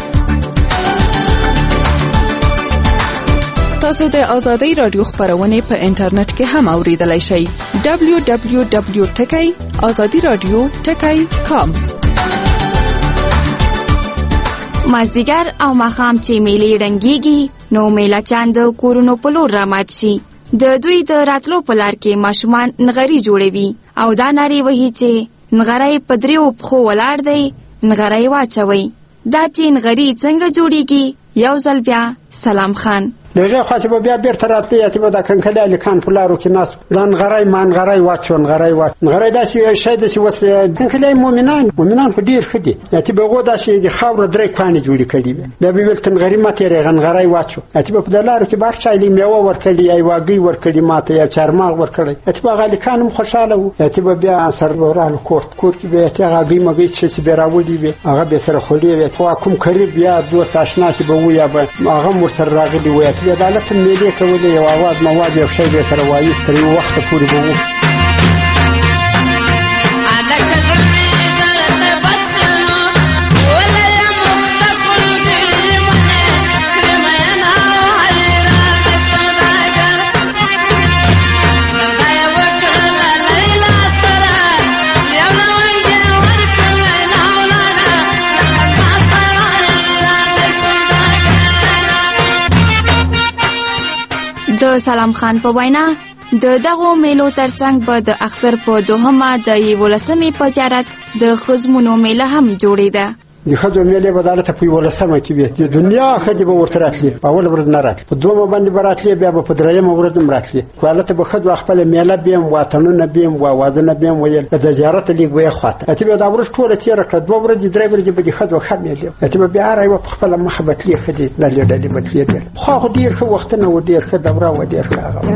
تاسو د آزادۍ رادیو خبرونه په انټرنیټ کې هم اوریدلای شئ. دبلیو دبلیو دبلیو ټکی آزادۍ رادیو ټکی کام. مازدیګر او ماښام چې میلې ډنګيږي نو میلا چاند کورونو په لور رامات شي. د دوی د راتلو په لار کې ماشومان نغري جوړوي او دا ناري وهي چې نغري په دریو پخو ولاړ دی نغري واچوي. دا چې نغري څنګه جوړیږي یو ځل بیا سلام خان لږه خاصه به بیا بیرته راتلی یا ته د کنکل علی خان په لارو کې ناس ځان غړای مان غړای واچون غړای واچ غړای داسې شی داسې وس کنکل مومنان مومنان خو ډیر خدي یا ته به غو داسې د خاور درې کانې جوړی کړي بیا به ول تن غری ماته رغن غړای واچو یا ته په لارو کې بار چایلی میوه ورکړي یا واګي ورکړي ماته یا چارماغ ورکړي یا ته غلی خان هم خوشاله وو یا ته بیا سر ورال کوټ کوټ کې به ته غاګي مګي چې به راوړي به هغه به سره خولي وي خو کوم قریب یا دوست آشنا شي به و یا به هغه مر سره راغلي وي د عدالت میلې کولې یو आवाज مواد یو شی به سره وایي تر یو وخت پورې به وو. د سلام خان په وینا د دغو میلو ترڅنګ به د اختر په دوهمه د یولسمې په زیارت د خزمونو میله هم جوړېده. د ښځو میلې به دلته په یولسمه کې وي. د دنیا ښځې به ورته راتلې، په اوله ورځ نه راتلې، په دویمه باندې به راتلې، بیا به په درېیمه ورځ هم راتلې. خو هلته به ښځو خپله میله بیم وطنونه بیم و اوازونه بیم ویل د زیارت لیګ ویې خواته اتې به دا ورځ ټوله تېره کړه. دوه ورځې درې ورځې به د ښځو ښه میلې اتې به بیا هره یوه په خپله مخه به تلې ښځې ډلې ډلې به تلې بیا خو هغه ډېر ښه وختونه و، ډېر ښه دوره وه، ډېر ښه هغه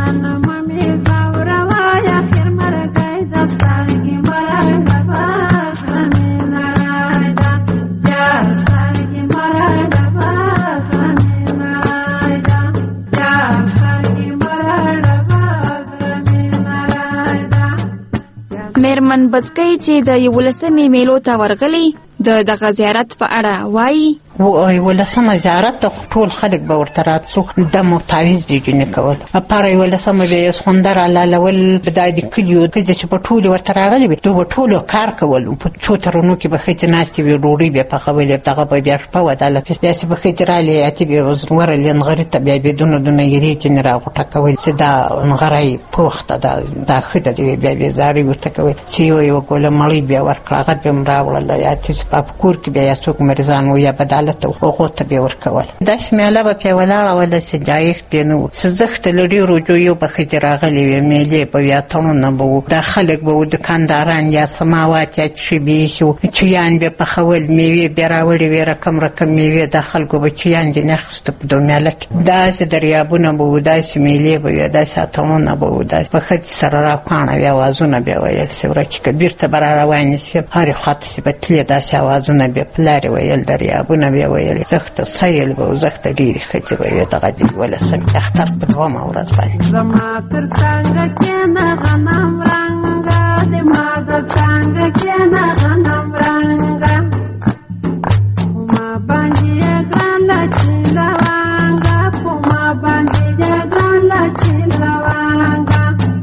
میرمن بدکۍ چې د یولسمې میلو ته ورغلي د دغه زیارت په اړه وایي. یولسمه زیارت ته ټول خلک به ورته راتلو، دم او تعویض به یې جونې کول. پاره یولسمه به یې سخوندر حلالول، به دا د کلیو ښځې چې په ټولې ورته راغلې وې دوی به ټولو کار کول. په څو ترونو کې به ښځې ناستې وې، ډوډۍ به یې پخولې، دغه به بیا شپه وه دلته داسې به ښځې رالې اتې به یې ورلې نغري ته بیا به یې دونه دونه یېرې ځینې راغوټه کول چې دا نغری پوخ ده، دا ښه ده، بیا به یې زارۍ ورته کول چې یو یوه ګوله مړۍ بیا ورکړه، هغه به یې راوړله. یا په کور کې بیا یا څوک مریضان و یا بدالت و هغو ته به یې ورکول. داسې میله به پرې ولاړه وله چې جایښت یې نه و. سزښت له ډېرو جویو به ښځې راغلې وې، میلې به وي، اتڼونه به وو، دا خلک به وو دکانداران یا سماوات یا چې به ایښي وو، چیان به پخول، میوې به یې راوړې وې، رقم رقم میوې. دا خلکو به چیان ځینې اخیسته په دو میله کې. داسې دریابونه به وو، داسې میلې به وي، داسې اتڼونه به وو، داسې به ښځې سره راکاڼه وې، اوازونه به یې ویل چې ورچې که بېرته به را روانې شوې هرې خواته چې به تلې داسې اوازونه به یې پلارې ویل، دریابونه به یې ویل، زښته سیل به و، زښته ډېرې ښځې به وې. دغه د یولسمې اختر په دومه ورځ باندې زما تر څنګه کښېنه غنم رنګه، د ما د څنګه کښېنه غنم رنګه، ما باندې یې ګرانه چیلوانګه، په ما باندې یې ګرانه چیلوانګه،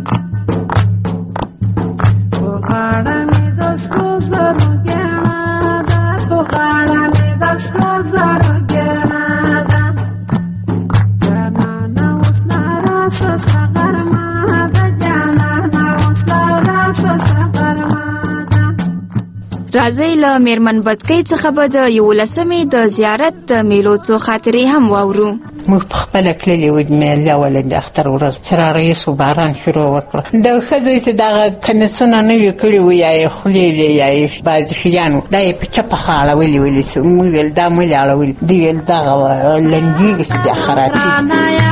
په غاړه مې د سرو زرو ګېڼه ده، په غاړه مې د سرو زرو ګېڼه ده، جانانه اوس لا راسه سغرمه ده، جانانه اوس لا راسه سغرمه ده. راځئ له میرمن بدکۍ څخه به د یولسمې د زیارت د میلو څو خاطرې هم واورو. موږ په خپله تللي وو د میله ولا د اختر ورځ چې را رئیس و باران شروع وکړه. د ښځو چې دغه کمیسونه نوي کړي وو یا یې خولې وې یا یې بعضې شیان وو، دا یې په چپه ښه اړولي ولې موږ ویل دا مولې اړولي، دوی ویل دغه لنډېږي چې بیا خرابېږي.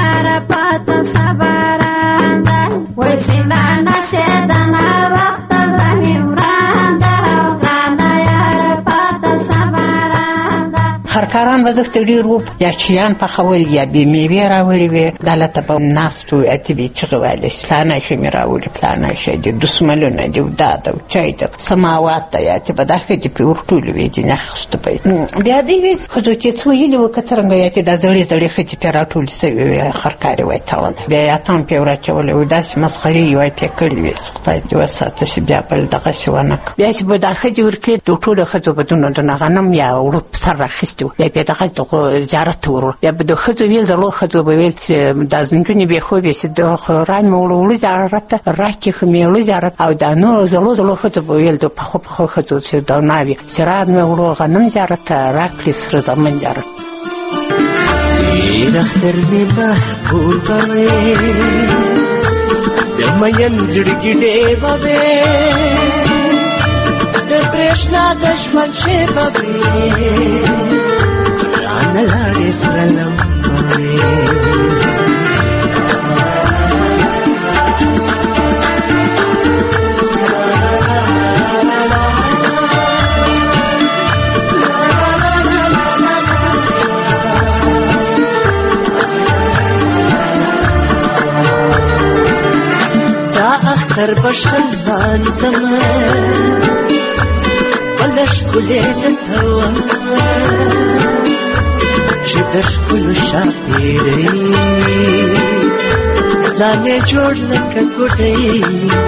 خرکاران به زښته ډېر وو، یا چیان پخول یا بې میوې راوړې وې، دلته به ناست وو، اتې به یې چغې ویلې فلانی شی مې راوړي، فلانی شی د دسملونه دي، دا ده چای ده، سماوات ده، یا اتې به دا ښځې پرې ورټولې وې ځینې اخیسته به یې. بیا دې وې ښځو چې څه ویلي وو که څرنګه یا اتې دا زړې زړې ښځې پرې راټولې سوې وې، خرکارې وی تړلی، بیا یې اتڼ پرې وراچولی وو، داسې مسخرې یې وی پرې کړې وې، خدای دې وساته چې بیا بل دغسې ونه کړه. بیا چې به دا ښځې ورکړې د ټولو ښځو به دونه دونه غنم یا وړو په سر راخیستي وو، بیا بیا دغه زیارت ته ورور، بیا به د ښځو ویل، زړو ښځو به ویل چې دا نجونې بې خوبې چې د رای مې وړو وړو زیارت ته راکړي خو مې وړو زیارت، او دا نورو زړو زړو ښځو به ویل د پخو پخو ښځو چې دا ناوې چې راد مې وړو غنم زیارت ته راکړي سره زمن زیارت. ډېر اختر مې محبوبه وې، د مین زړګي ډېوه وې، د برېښنا د ژوند شېبه وې، رانه لاړې سره لمبه وې. دا اختر بشل باندمه بله ښکلې درته ومه چې د ښکلو شاپېرۍ ځان یې جوړ لکه ګوډۍ.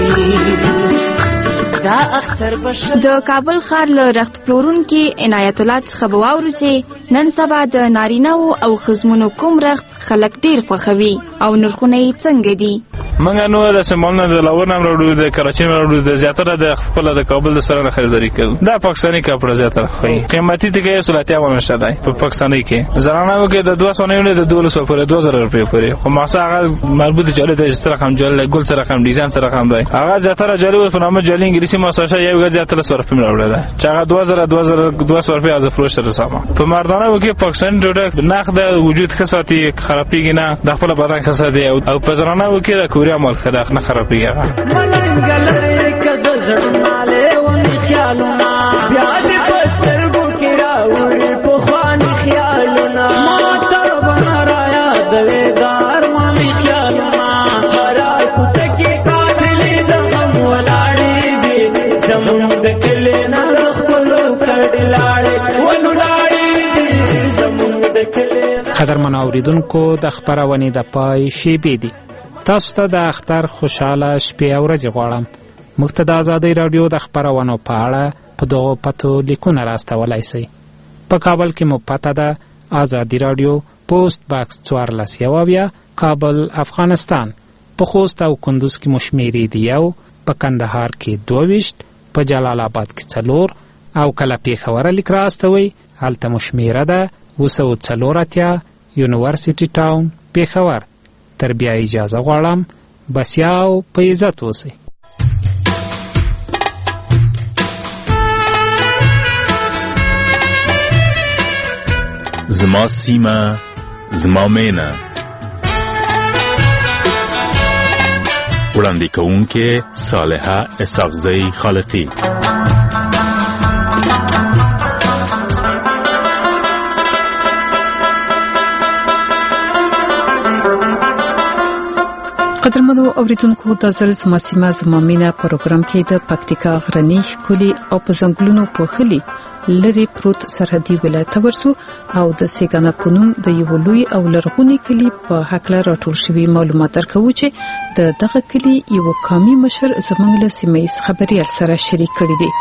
د کابل ښار له رخت پلورونکي عنایت الله څخه به واورو چې نن سبا د نارینه‌و او ښځمنو کوم رخت خلک ډېر خوښوي او نرخونه یې څنګه دي. موږ نو د سیمانه د لاور نام راوړو د کراچۍ راوړو د زیاتره د خپل د کابل د سره خریداري کوي دا پاکستاني کپڑا زیاتره خو قیمتي ته سلطه ونه شته په پاکستاني کې زرانه کې د دوه سو نه د دوه سو پورې دوه زره روپیه پورې خو ماسه هغه مربوط جوړه د استر رقم جوړه ګل سره رقم ډیزاین سره رقم دی هغه زیاتره جوړه په نامه جوړه انګلیسي ماسه یو غږ زیاتره سره په راوړل چې هغه دوه زره دوه زره دوه سو روپیه از فروش سره سامان په مردانه کې پاکستاني ډوډۍ نقد وجود خاصاتي خرابېږي نه د خپل بدن خاصاتي او په زرانه کې د کوریا مال خدای نه خرابېږي ملنګلې کده زړماله و می خیالونه بیا دې پسترګو کې راوړي په خوان خیالونه ما ته بنرایا د وېدار ما می خیالونه هرا کوڅه کې کاټلې د غم ولاړې دي زمون د کلې نه خپل کډلاړې ولولاړې دي زمون د کلې. قدرمن اوریدونکو د خبرونه د پای شیبې دي تاسو ته د اختر خوشاله شپې او ورځې غواړم. موږ ته د ازادۍ راډیو د خبرونو په اړه په دغو پتو لیکونه راستولی شئ. په کابل کې مو پته ده ازادي راډیو پوسټ باکس څوارلس یو اویا کابل افغانستان. په خوست او کندوز کې مو شمېرې دي یو، په کندهار کې دوه ویشت، په جلال آباد کې څلور او کله پېښوره لیک راستوئ هلته مو شمېره ده اوه سوه څلور اتیا یونیورسټي ټاون پېښور. تر بیا اجازه غواړم بسیا او په عزت اوسئ. زما سیمه زما مینه وړاندې کوونکې صالحه اسحاقزی خالقی. قدرمنو اوریدونکو د زل زما سیمه زما مینه پروګرام کې د پکتیکا غرنی ښکلي او په ځنګلونو پوښلي لري پروت سرحدي ولایت ورسو او د سیګانا پونوم د یو لوی او لرغونی کلی په حق لا راټول شوی معلومات درکو چې د دغه کلی یو قومي مشر زمنګ له سیمې خبري سره شریک کړی دی.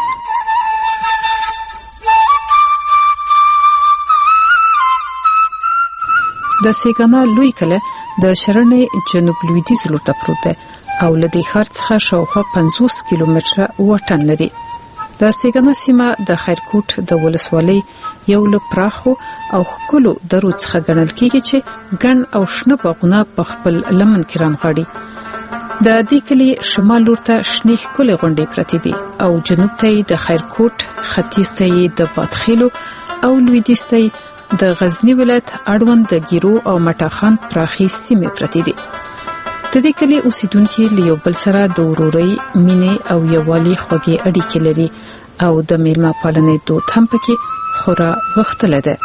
د سیګانا لوی کلی د شرنې جنوب لویدیځ لور ته پروت دی او له دې ښار څخه شاوخوا پنځوس کیلومتره واټن لري. د سیګانا سیمه د خیرکوټ د ولسوالۍ یو له پراخو او ښکلو درو څخه ګڼل کېږي چې ګڼ او شنه باغونه په خپل لمن کې رانغاړي. د دې کلي شمال لور ته شنې ښکلې غونډۍ پرتې دي او جنوب ته یې د خیرکوټ، ختیځ ته یې د بادخیلو او لویدیځ ته یې د غزنی ولایت اړوند د ګیرو او مټاخان پراخي سیمې پرتې دي. د دې کلي اوسیدونکو له یو بل سره د ورورۍ، مینې او یووالي خوږې اړیکې لري او د میلمه پالنې دود هم پکې خورا غښتله ده.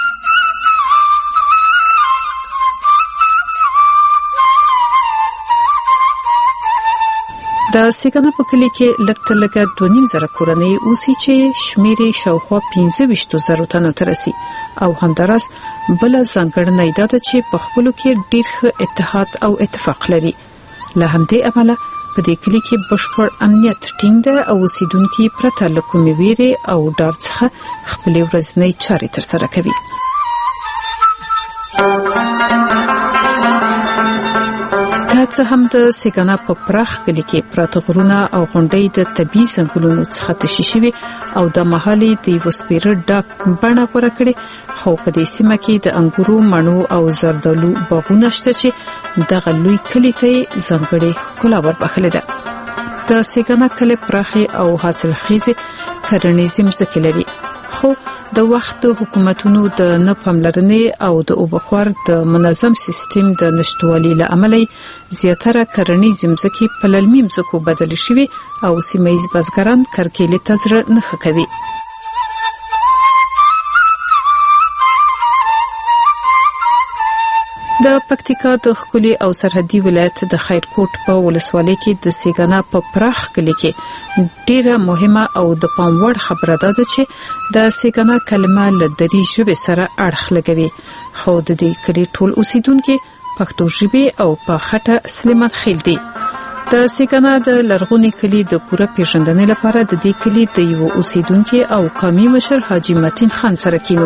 د سیګانا په کلی کې لکه لکه دوه نیم زره کورنۍ اوسي چې شمیرې شاوخوا پنځه ویشت زره تنو ترسي او همدارس بل ځانګړنه ده چې په خپلو کې ډېر ښه اتحاد او اتفاق لري. له همدې امله په دې کلی کې بشپړ امنیت ټینګ ده او اوسیدونکو پرته له کومې ویرې او ډار څخه خپل ورځنی چارې ترسره کوي. که هم د سیګانا په پراخ کلی کې پراته غرونه او غونډۍ د طبي څنګلونو څخه تشې شوي او د محلي د وسپیره ډاک بڼه غوړه کړي، خو په دې سیمه کې د انګورو، مڼو او زردالو باغونه شته چې د غلوی کلی ته ځانګړي ښکلا وربخښلې ده. د سیګانا کلی پراخي او حاصلخیزه کرنیزه ځمکې لري، خو د وخت حکومتونو د نه پاملرنې او د اوبخور د منظم سیستم د نشټوالي له امله زیاتره کرنیزه ځمکې په للمي ځمکو بدل شوي او سیمایي بزګران کرکېلې تزر نه کوي. د پکتیکا د خکلی او سرحدي ولایت د خیرکوټ په ولسوالۍ کې د سیګانا په پراخ کلی کې ډیره مهمه او د پام وړ خبره ده چې د سیګانا کلمه له دری ژبې سره اړخ لګوي، خو د دې کلی ټول اوسیدونکو پښتو ژبه او په خټه سلیمان خیل دي. د سیګانا د لرغونی کلی د پوره پیژندنې لپاره د دې کلی د یو اوسیدونکو او قومي مشر حاجی متین خان سره کینو.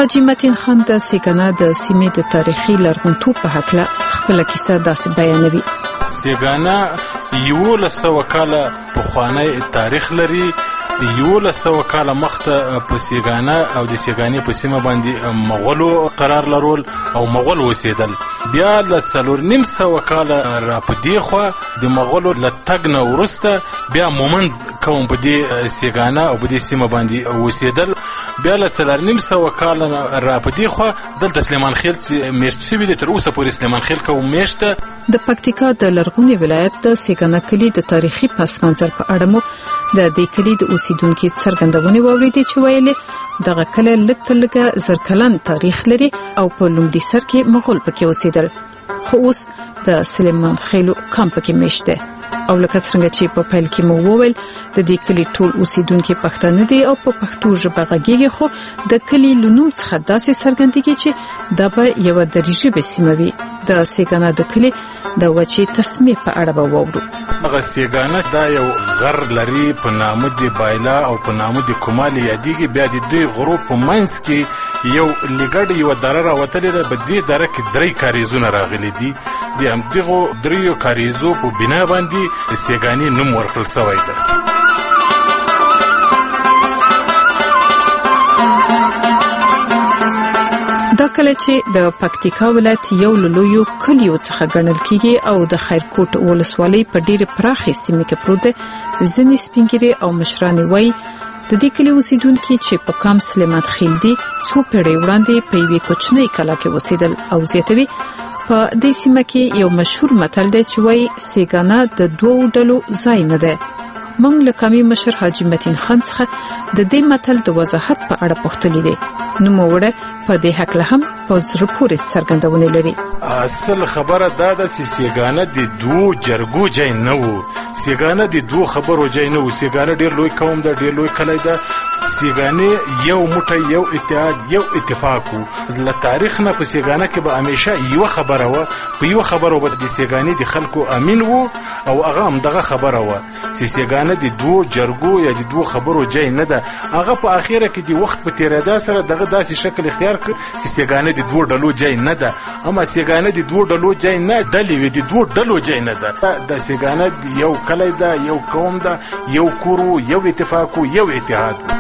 حاجی متین خان د سیګنا د سیمې د تاریخي لرغونتوب په هکله خپل کیسه داسې بیانوي. سیګنا یولس سوه کاله پخوانی تاریخ لري. یولس سوه کاله مخته په سیګانا او د سیګانې په سیمه باندې مغولو قرار لرول او مغول اوسېدل. بیا له څلور نیم سوه کاله را په دې خوا د مغولو له تګ نه وروسته بیا مومند قوم په دې سیګانا او په دې سیمه باندې اوسېدل. بیا له څلور نیم سوه کاله را په دې خوا دلته سلیمان خېل چې میشت شوي دي، تر اوسه پورې سلیمان خېل قوم میشته. د پکتیکا د لرغوني ولایت د سیګانا کلي د تاریخي پس منظر په اړه مو د دې کلي د اوسیدونکو څرګندونې واوریدې چې ویلي دغه کلی لږ تر لږه زر کلن تاریخ لري او په لومړي سر کې مغول پکې اوسېدل، خو اوس د سلیمان خېلو کم پکې میشته. او لکه څنګه چې په پیل کې مو وویل د دې کلي ټول اوسیدونکو پښتانه دي او په پښتو ژبه غږیږي، خو د کلي لنوم څخه داسې څرګندېږي چې دا به یو دري ژبه سیمه وي. د سیګانا د کلي د وچې تسمې په اړه به واورو. هغه سیګانا دا یو غر لري په نامه د بایلا او په نامه د کومال یادېږي. بیا د دوی غرو په منځ کې یو لګړ یو دره راوتلې ده. په دې دره کې درې کاریزونه راغلي دي. د همدغو دریو کاریزو په بنا باندې سیګاني نوم ورکړل شوی ده. دا کله چې د پکتیکا ولایت یو لویو کلیو څخه ګڼل کیږي او د خیرکوټ ولسوالۍ په ډیره پراخه سیمه کې پروت ده. ځینې سپینګیري او مشران وایي د دې کلی اوسیدونکو چې په کام سلیمان خېل دي څو پیړۍ وړاندې په یوې کوچنۍ کلا کې اوسېدل او زیاتوي په دې سیمه کې یو مشهور متل دی چې وایي سیګانا د دوو ډلو ځای نه ده. موږ له قومي مشر حاجی متین خان څخه د دې متل د وضاحت په اړه پوښتلې دي. نو موږ په دې حق له هم په زړه پورې څرګندونه لري. اصل خبره دا ده چې سیګانا د دوو جرګو ځای نه وو. سیګانا د دوو خبرو ځای نه وو. سیګانا ډېر لوی قوم ده، ډېر لوی کلی ده. سیګانې یو موټی، یو اتحاد، یو اتفاق وو. له تاریخ نه په سیګانا کې به همیشه یو خبره وه. په یو خبرو به د سیګانې د خلکو امین وو او هغه هم دغه خبره وه چې سیګانا د دوو جرګو یا د دوو خبرو ځای نه ده. هغه په اخیره کې د وخت په تیریدا سره دغه داسې شکل اختیار کړ چې سیګانا د دوو ډلو ځای نه ده. اما سیګانا د دوو ډلو ځای نه ډلې وي، د دوو ډلو ځای نه ده. د سیګانا یو کلی ده، یو قوم ده، یو کور وو، یو اتفاق وو، یو اتحاد وو.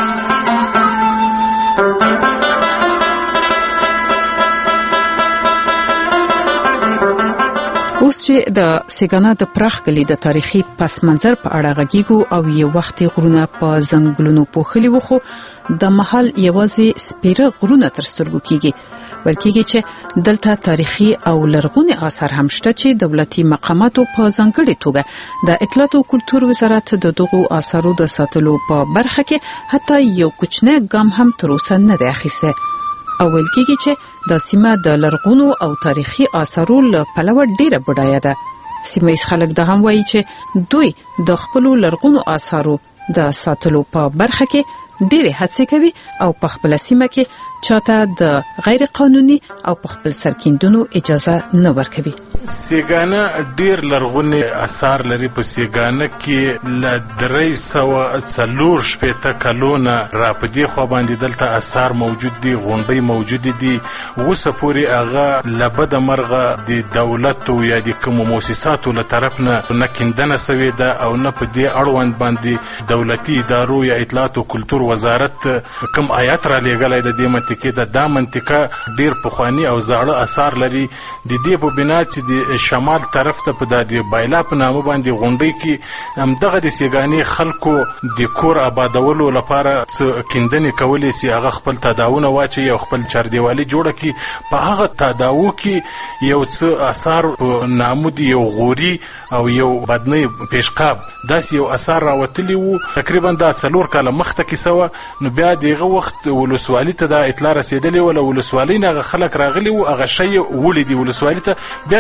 اوس چې د سیګانا د پراخ کلي د تاریخي پس منظر په اړه غږیږو او یو وخت غرونه په ځنګلونو پوښلي وو، خو د محل یوازې سپیره غرونه تر سترګو کیږي. ورکیږي چې دلته تاریخي او لرغوني آثار هم شته چې دولتي مقاماتو په ځانګړي توګه د اطلاعات او کلتور وزارت د دغو آثارو د ساتلو په برخه کې حتی یو کوچنی ګام هم تر اوسه نه دی اخیسته. اول کېږي چې د سیمه د لرغونو او تاریخي آثارو له پلوه ډیره بډایه ده. سیمه خلک د هم وایي چې دوی د خپل لرغونو آثارو د ساتلو په برخه کې ډیره هڅه کوي او په خپل سیمه کې چاته د غیر قانوني او په خپل سرکیندونو اجازه نه ورکوي. سیګانا ډیر لرغوني آثار لري. په سیګانا کې ل درې سوه څلور شپېته کلونه را په دې خوا باندې دلته آثار موجود دي، غونډۍ موجود دي. اوسه پورې هغه له بده مرغه د دولت یا د کومو مؤسساتو له طرف نه نه کیندنه سوې ده او نه په دې اړوند باندې دولتي ادارو یا اطلاعات او کلتور وزارت کوم آیات را لېږلی د دې منطقې ده. دا منطقه ډیر پخواني او زاړه آثار لري. د دې په بنا چې د شمال طرف ته په د بایلا په نامه باندې غونډۍ کې همدغه د سیګانې خلکو د کور آبادولو لپاره څه کیندنې کولې چې هغه خپل تداونه واچي او خپل چاردیوالي جوړه کړي. په هغه تداو کې یو څه آثار په نامه د یو غوري او یو بدنۍ پیشقاب داسې یو آثار راوتلي وو. تقریبا دا څلور کاله مخته کې سوه. نو بیا دغه وخت ولسوالي ته دا اطلاع رسېدلې وه. له ولسوالۍ نه هغه خلک راغلي وو، هغه شی ولیدي ولسوالي ته. بیا تر اوسه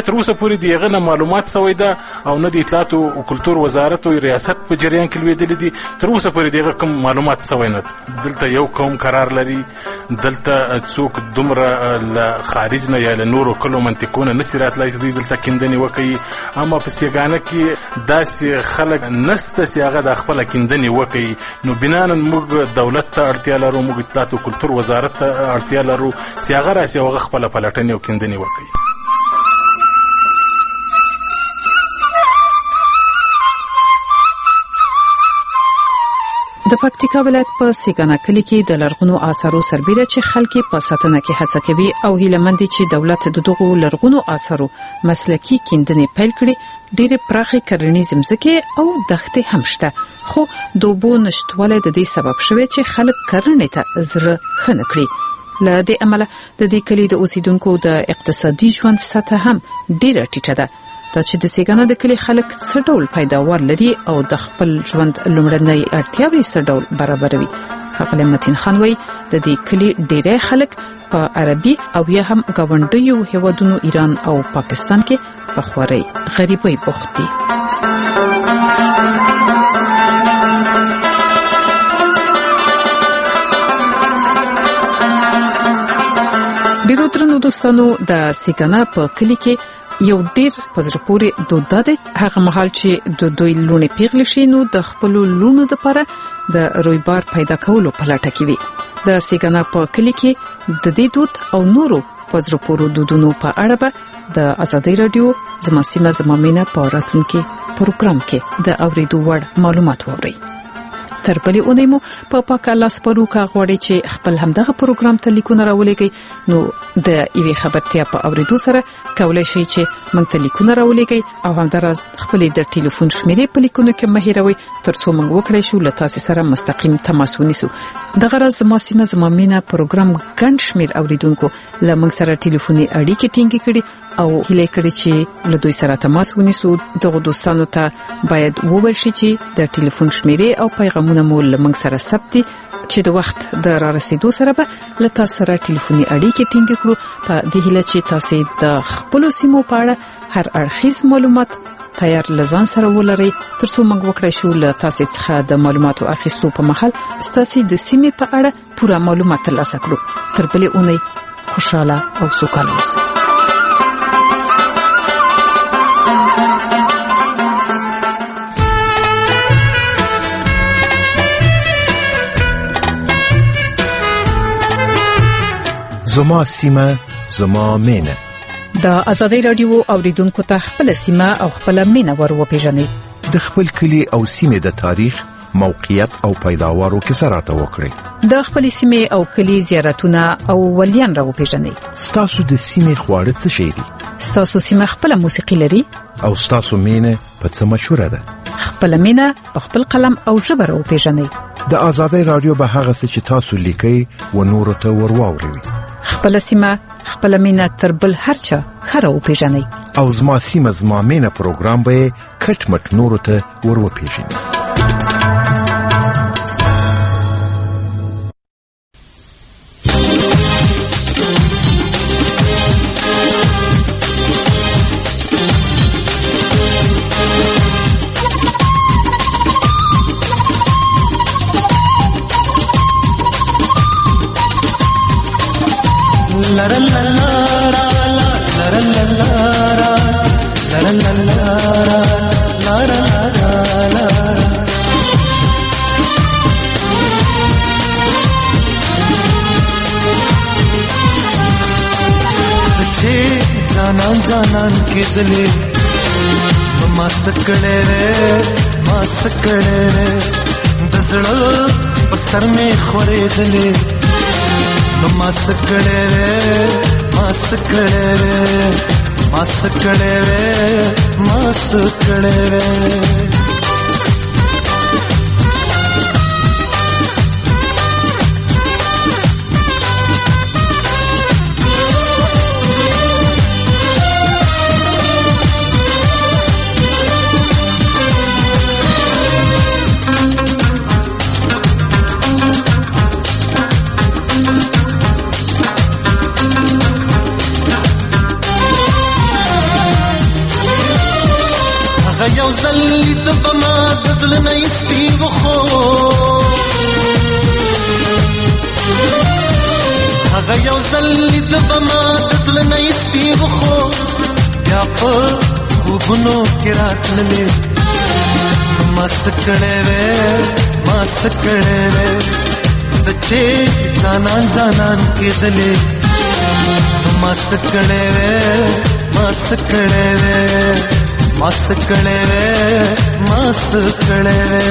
پورې دغه نه معلومات سوی ده او نه د اطلاعات او کلتور وزارت او ریاست په جریان کې لویدلې دي. تر اوسه پورې دغه کوم معلومات سوی نه. دلته یو قوم قرار لري، دلته څوک دومره له خارج نه یا له نورو کلو منطقونه نشي راتلای چې دوی دلته کیندنې وکړي. اما په سیګانه کې داسې خلک نشته چې هغه د خپله کیندنې وکړي. نو بناً موږ دولت ته اړتیا لرو، موږ اطلاعات او کلتور وزارت ته اړتیا لرو چې هغه راشي او هغه خپله پلټنې او کیندنې وکړي. د پکتیکا ولایت په سیګانه کلي کې د لرغونو آثارو سربېره چې خلک په ساتنه کې هڅه کوي او هیلهمند دي چې دولت د دغو لرغونو آثارو مسلکي کیندنې پیل کړي. ډېرې پراخې کرنیزې مځکې او دښتې هم شته، خو د اوبو نشتوالی د دې سبب شوی چې خلک کرنې ته زړه ښه نه کړي. له دې امله د دې کلي د اوسیدونکو د اقتصادي ژوند سطح هم ډېره ټیټه ده. دا چې د سیګانه د کلي خلک څه ډول پیداوار لري او د خپل ژوند لومړنۍ اړتیاوې څه ډول برابروي. ښاغلی متین خان وایي د دې کلي ډېری خلک په عربي او یا هم ګاونډیو هیوادونو ایران او پاکستان کې په خوارۍ غریبۍ بوخت دي. ډیرو درنو دوستانو، د سیګانه په کلي کې یو ډیر پزره پورې دود ده. هغه مهال چې د دوی لونې پیغلې شي نو د خپل لونو لپاره د رویبار پیدا کولو په لټه کې وي. د سیګانه په کلي کې د دې دود او نورو پزره پورو دودونو په اړه به د ازادۍ رادیو زما سیمه زما مینه په راتلونکي پروګرام کې د اوریدو وړ معلومات ووري. تر بلې اونۍ مو په پاک الله سپارو کا غواړي چې خپل همدغه پروګرام ته لیکونه راولېږئ. نو د ایوې خبرتیا په اوریدو سره کولای شئ چې موږ ته لیکونه راولېږئ او همداراز خپل د ټلیفون شمیرې په لیکونو کې مه هېروئ ترڅو موږ وکړای شو له تاسو سره مستقیم تماس ونیسو. دغه راز زما سیمه زما مینه پروګرام ګڼ شمېر اوریدونکو له موږ سره ټلیفوني اړیکې ټینګې کړي او هیله کړې چې له دوی سره تماس ونیسو. دغه دوستانو ته باید وویل شي چې د ټلیفون شمیرې او پیغامونه مو له موږ سره ثبت دي چې د وخت د را رسیدو سره به له تاسو سره ټلیفوني اړیکې ټینګ کړو په دې هیله چې تاسو د خپل سیمو په اړه هر اړخیز معلومات تیار لزان سره ولرئ ترڅو موږ وکړای شو له تاسو څخه د معلوماتو اخیستو په مهال تاسو د سیمې په اړه پوره معلومات ترلاسه کړو. تر بلې اونۍ خوشاله او سوکاله اوسئ. زما سیمه زما مینه. د ازادۍ رادیو اوریدونکو ته خپل سیمه او خپل مینه ور وپیژنئ. د خپل کلی او سیمه د تاریخ، موقعیت او پیداوارو کیسه راته وکړئ. د خپل سیمه او کلی زیارتونه او ولیان را وپیژنئ. ستاسو د سیمه خواړه څه شي دي؟ ستاسو سیمه خپل موسیقي لري او ستاسو مینه په څه مشهوره ده؟ خپل مینه په خپل قلم او ژبه را وپیژنئ. د ازادۍ رادیو به هغه څه چې تاسو لیکئ و نور ته ورواوروي. خپل سیمه خپل مینه تر بل هرچا خره وپیژنئ. او زما سیمه زما مینه پروګرام به کټ مټ نور ته وروپیژنئ. जानन के दिले मासकड़े रे मासकड़े रे दसड़ो पसर में खोरे दिले मासकड़े रे मासकड़े रे मासकड़े रे मासकड़े रे هغه یو ځل د بما د زړه نه ایستي وخو هغه یو ځل د بما د زړه نه ایستي وخو بیا په خوبونو کې راتللې ما سکړې وې ما سکړې وې د چې ځانان ځانان کېدلې ما سکړې وې ما سکړې وې ما سکړې وې ما سکړې وې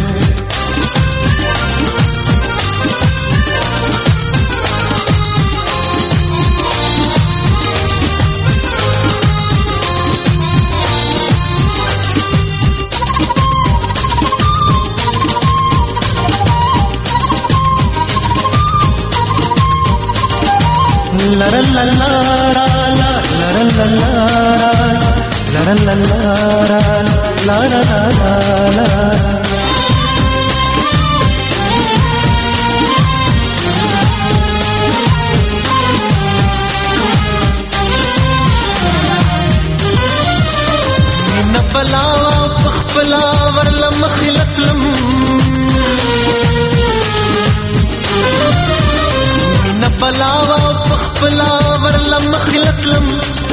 la la la la la la la la la la la la la la la نبلا بخبلا ورلا مخلتلم نبلا بخبلا ورلا مخلتلم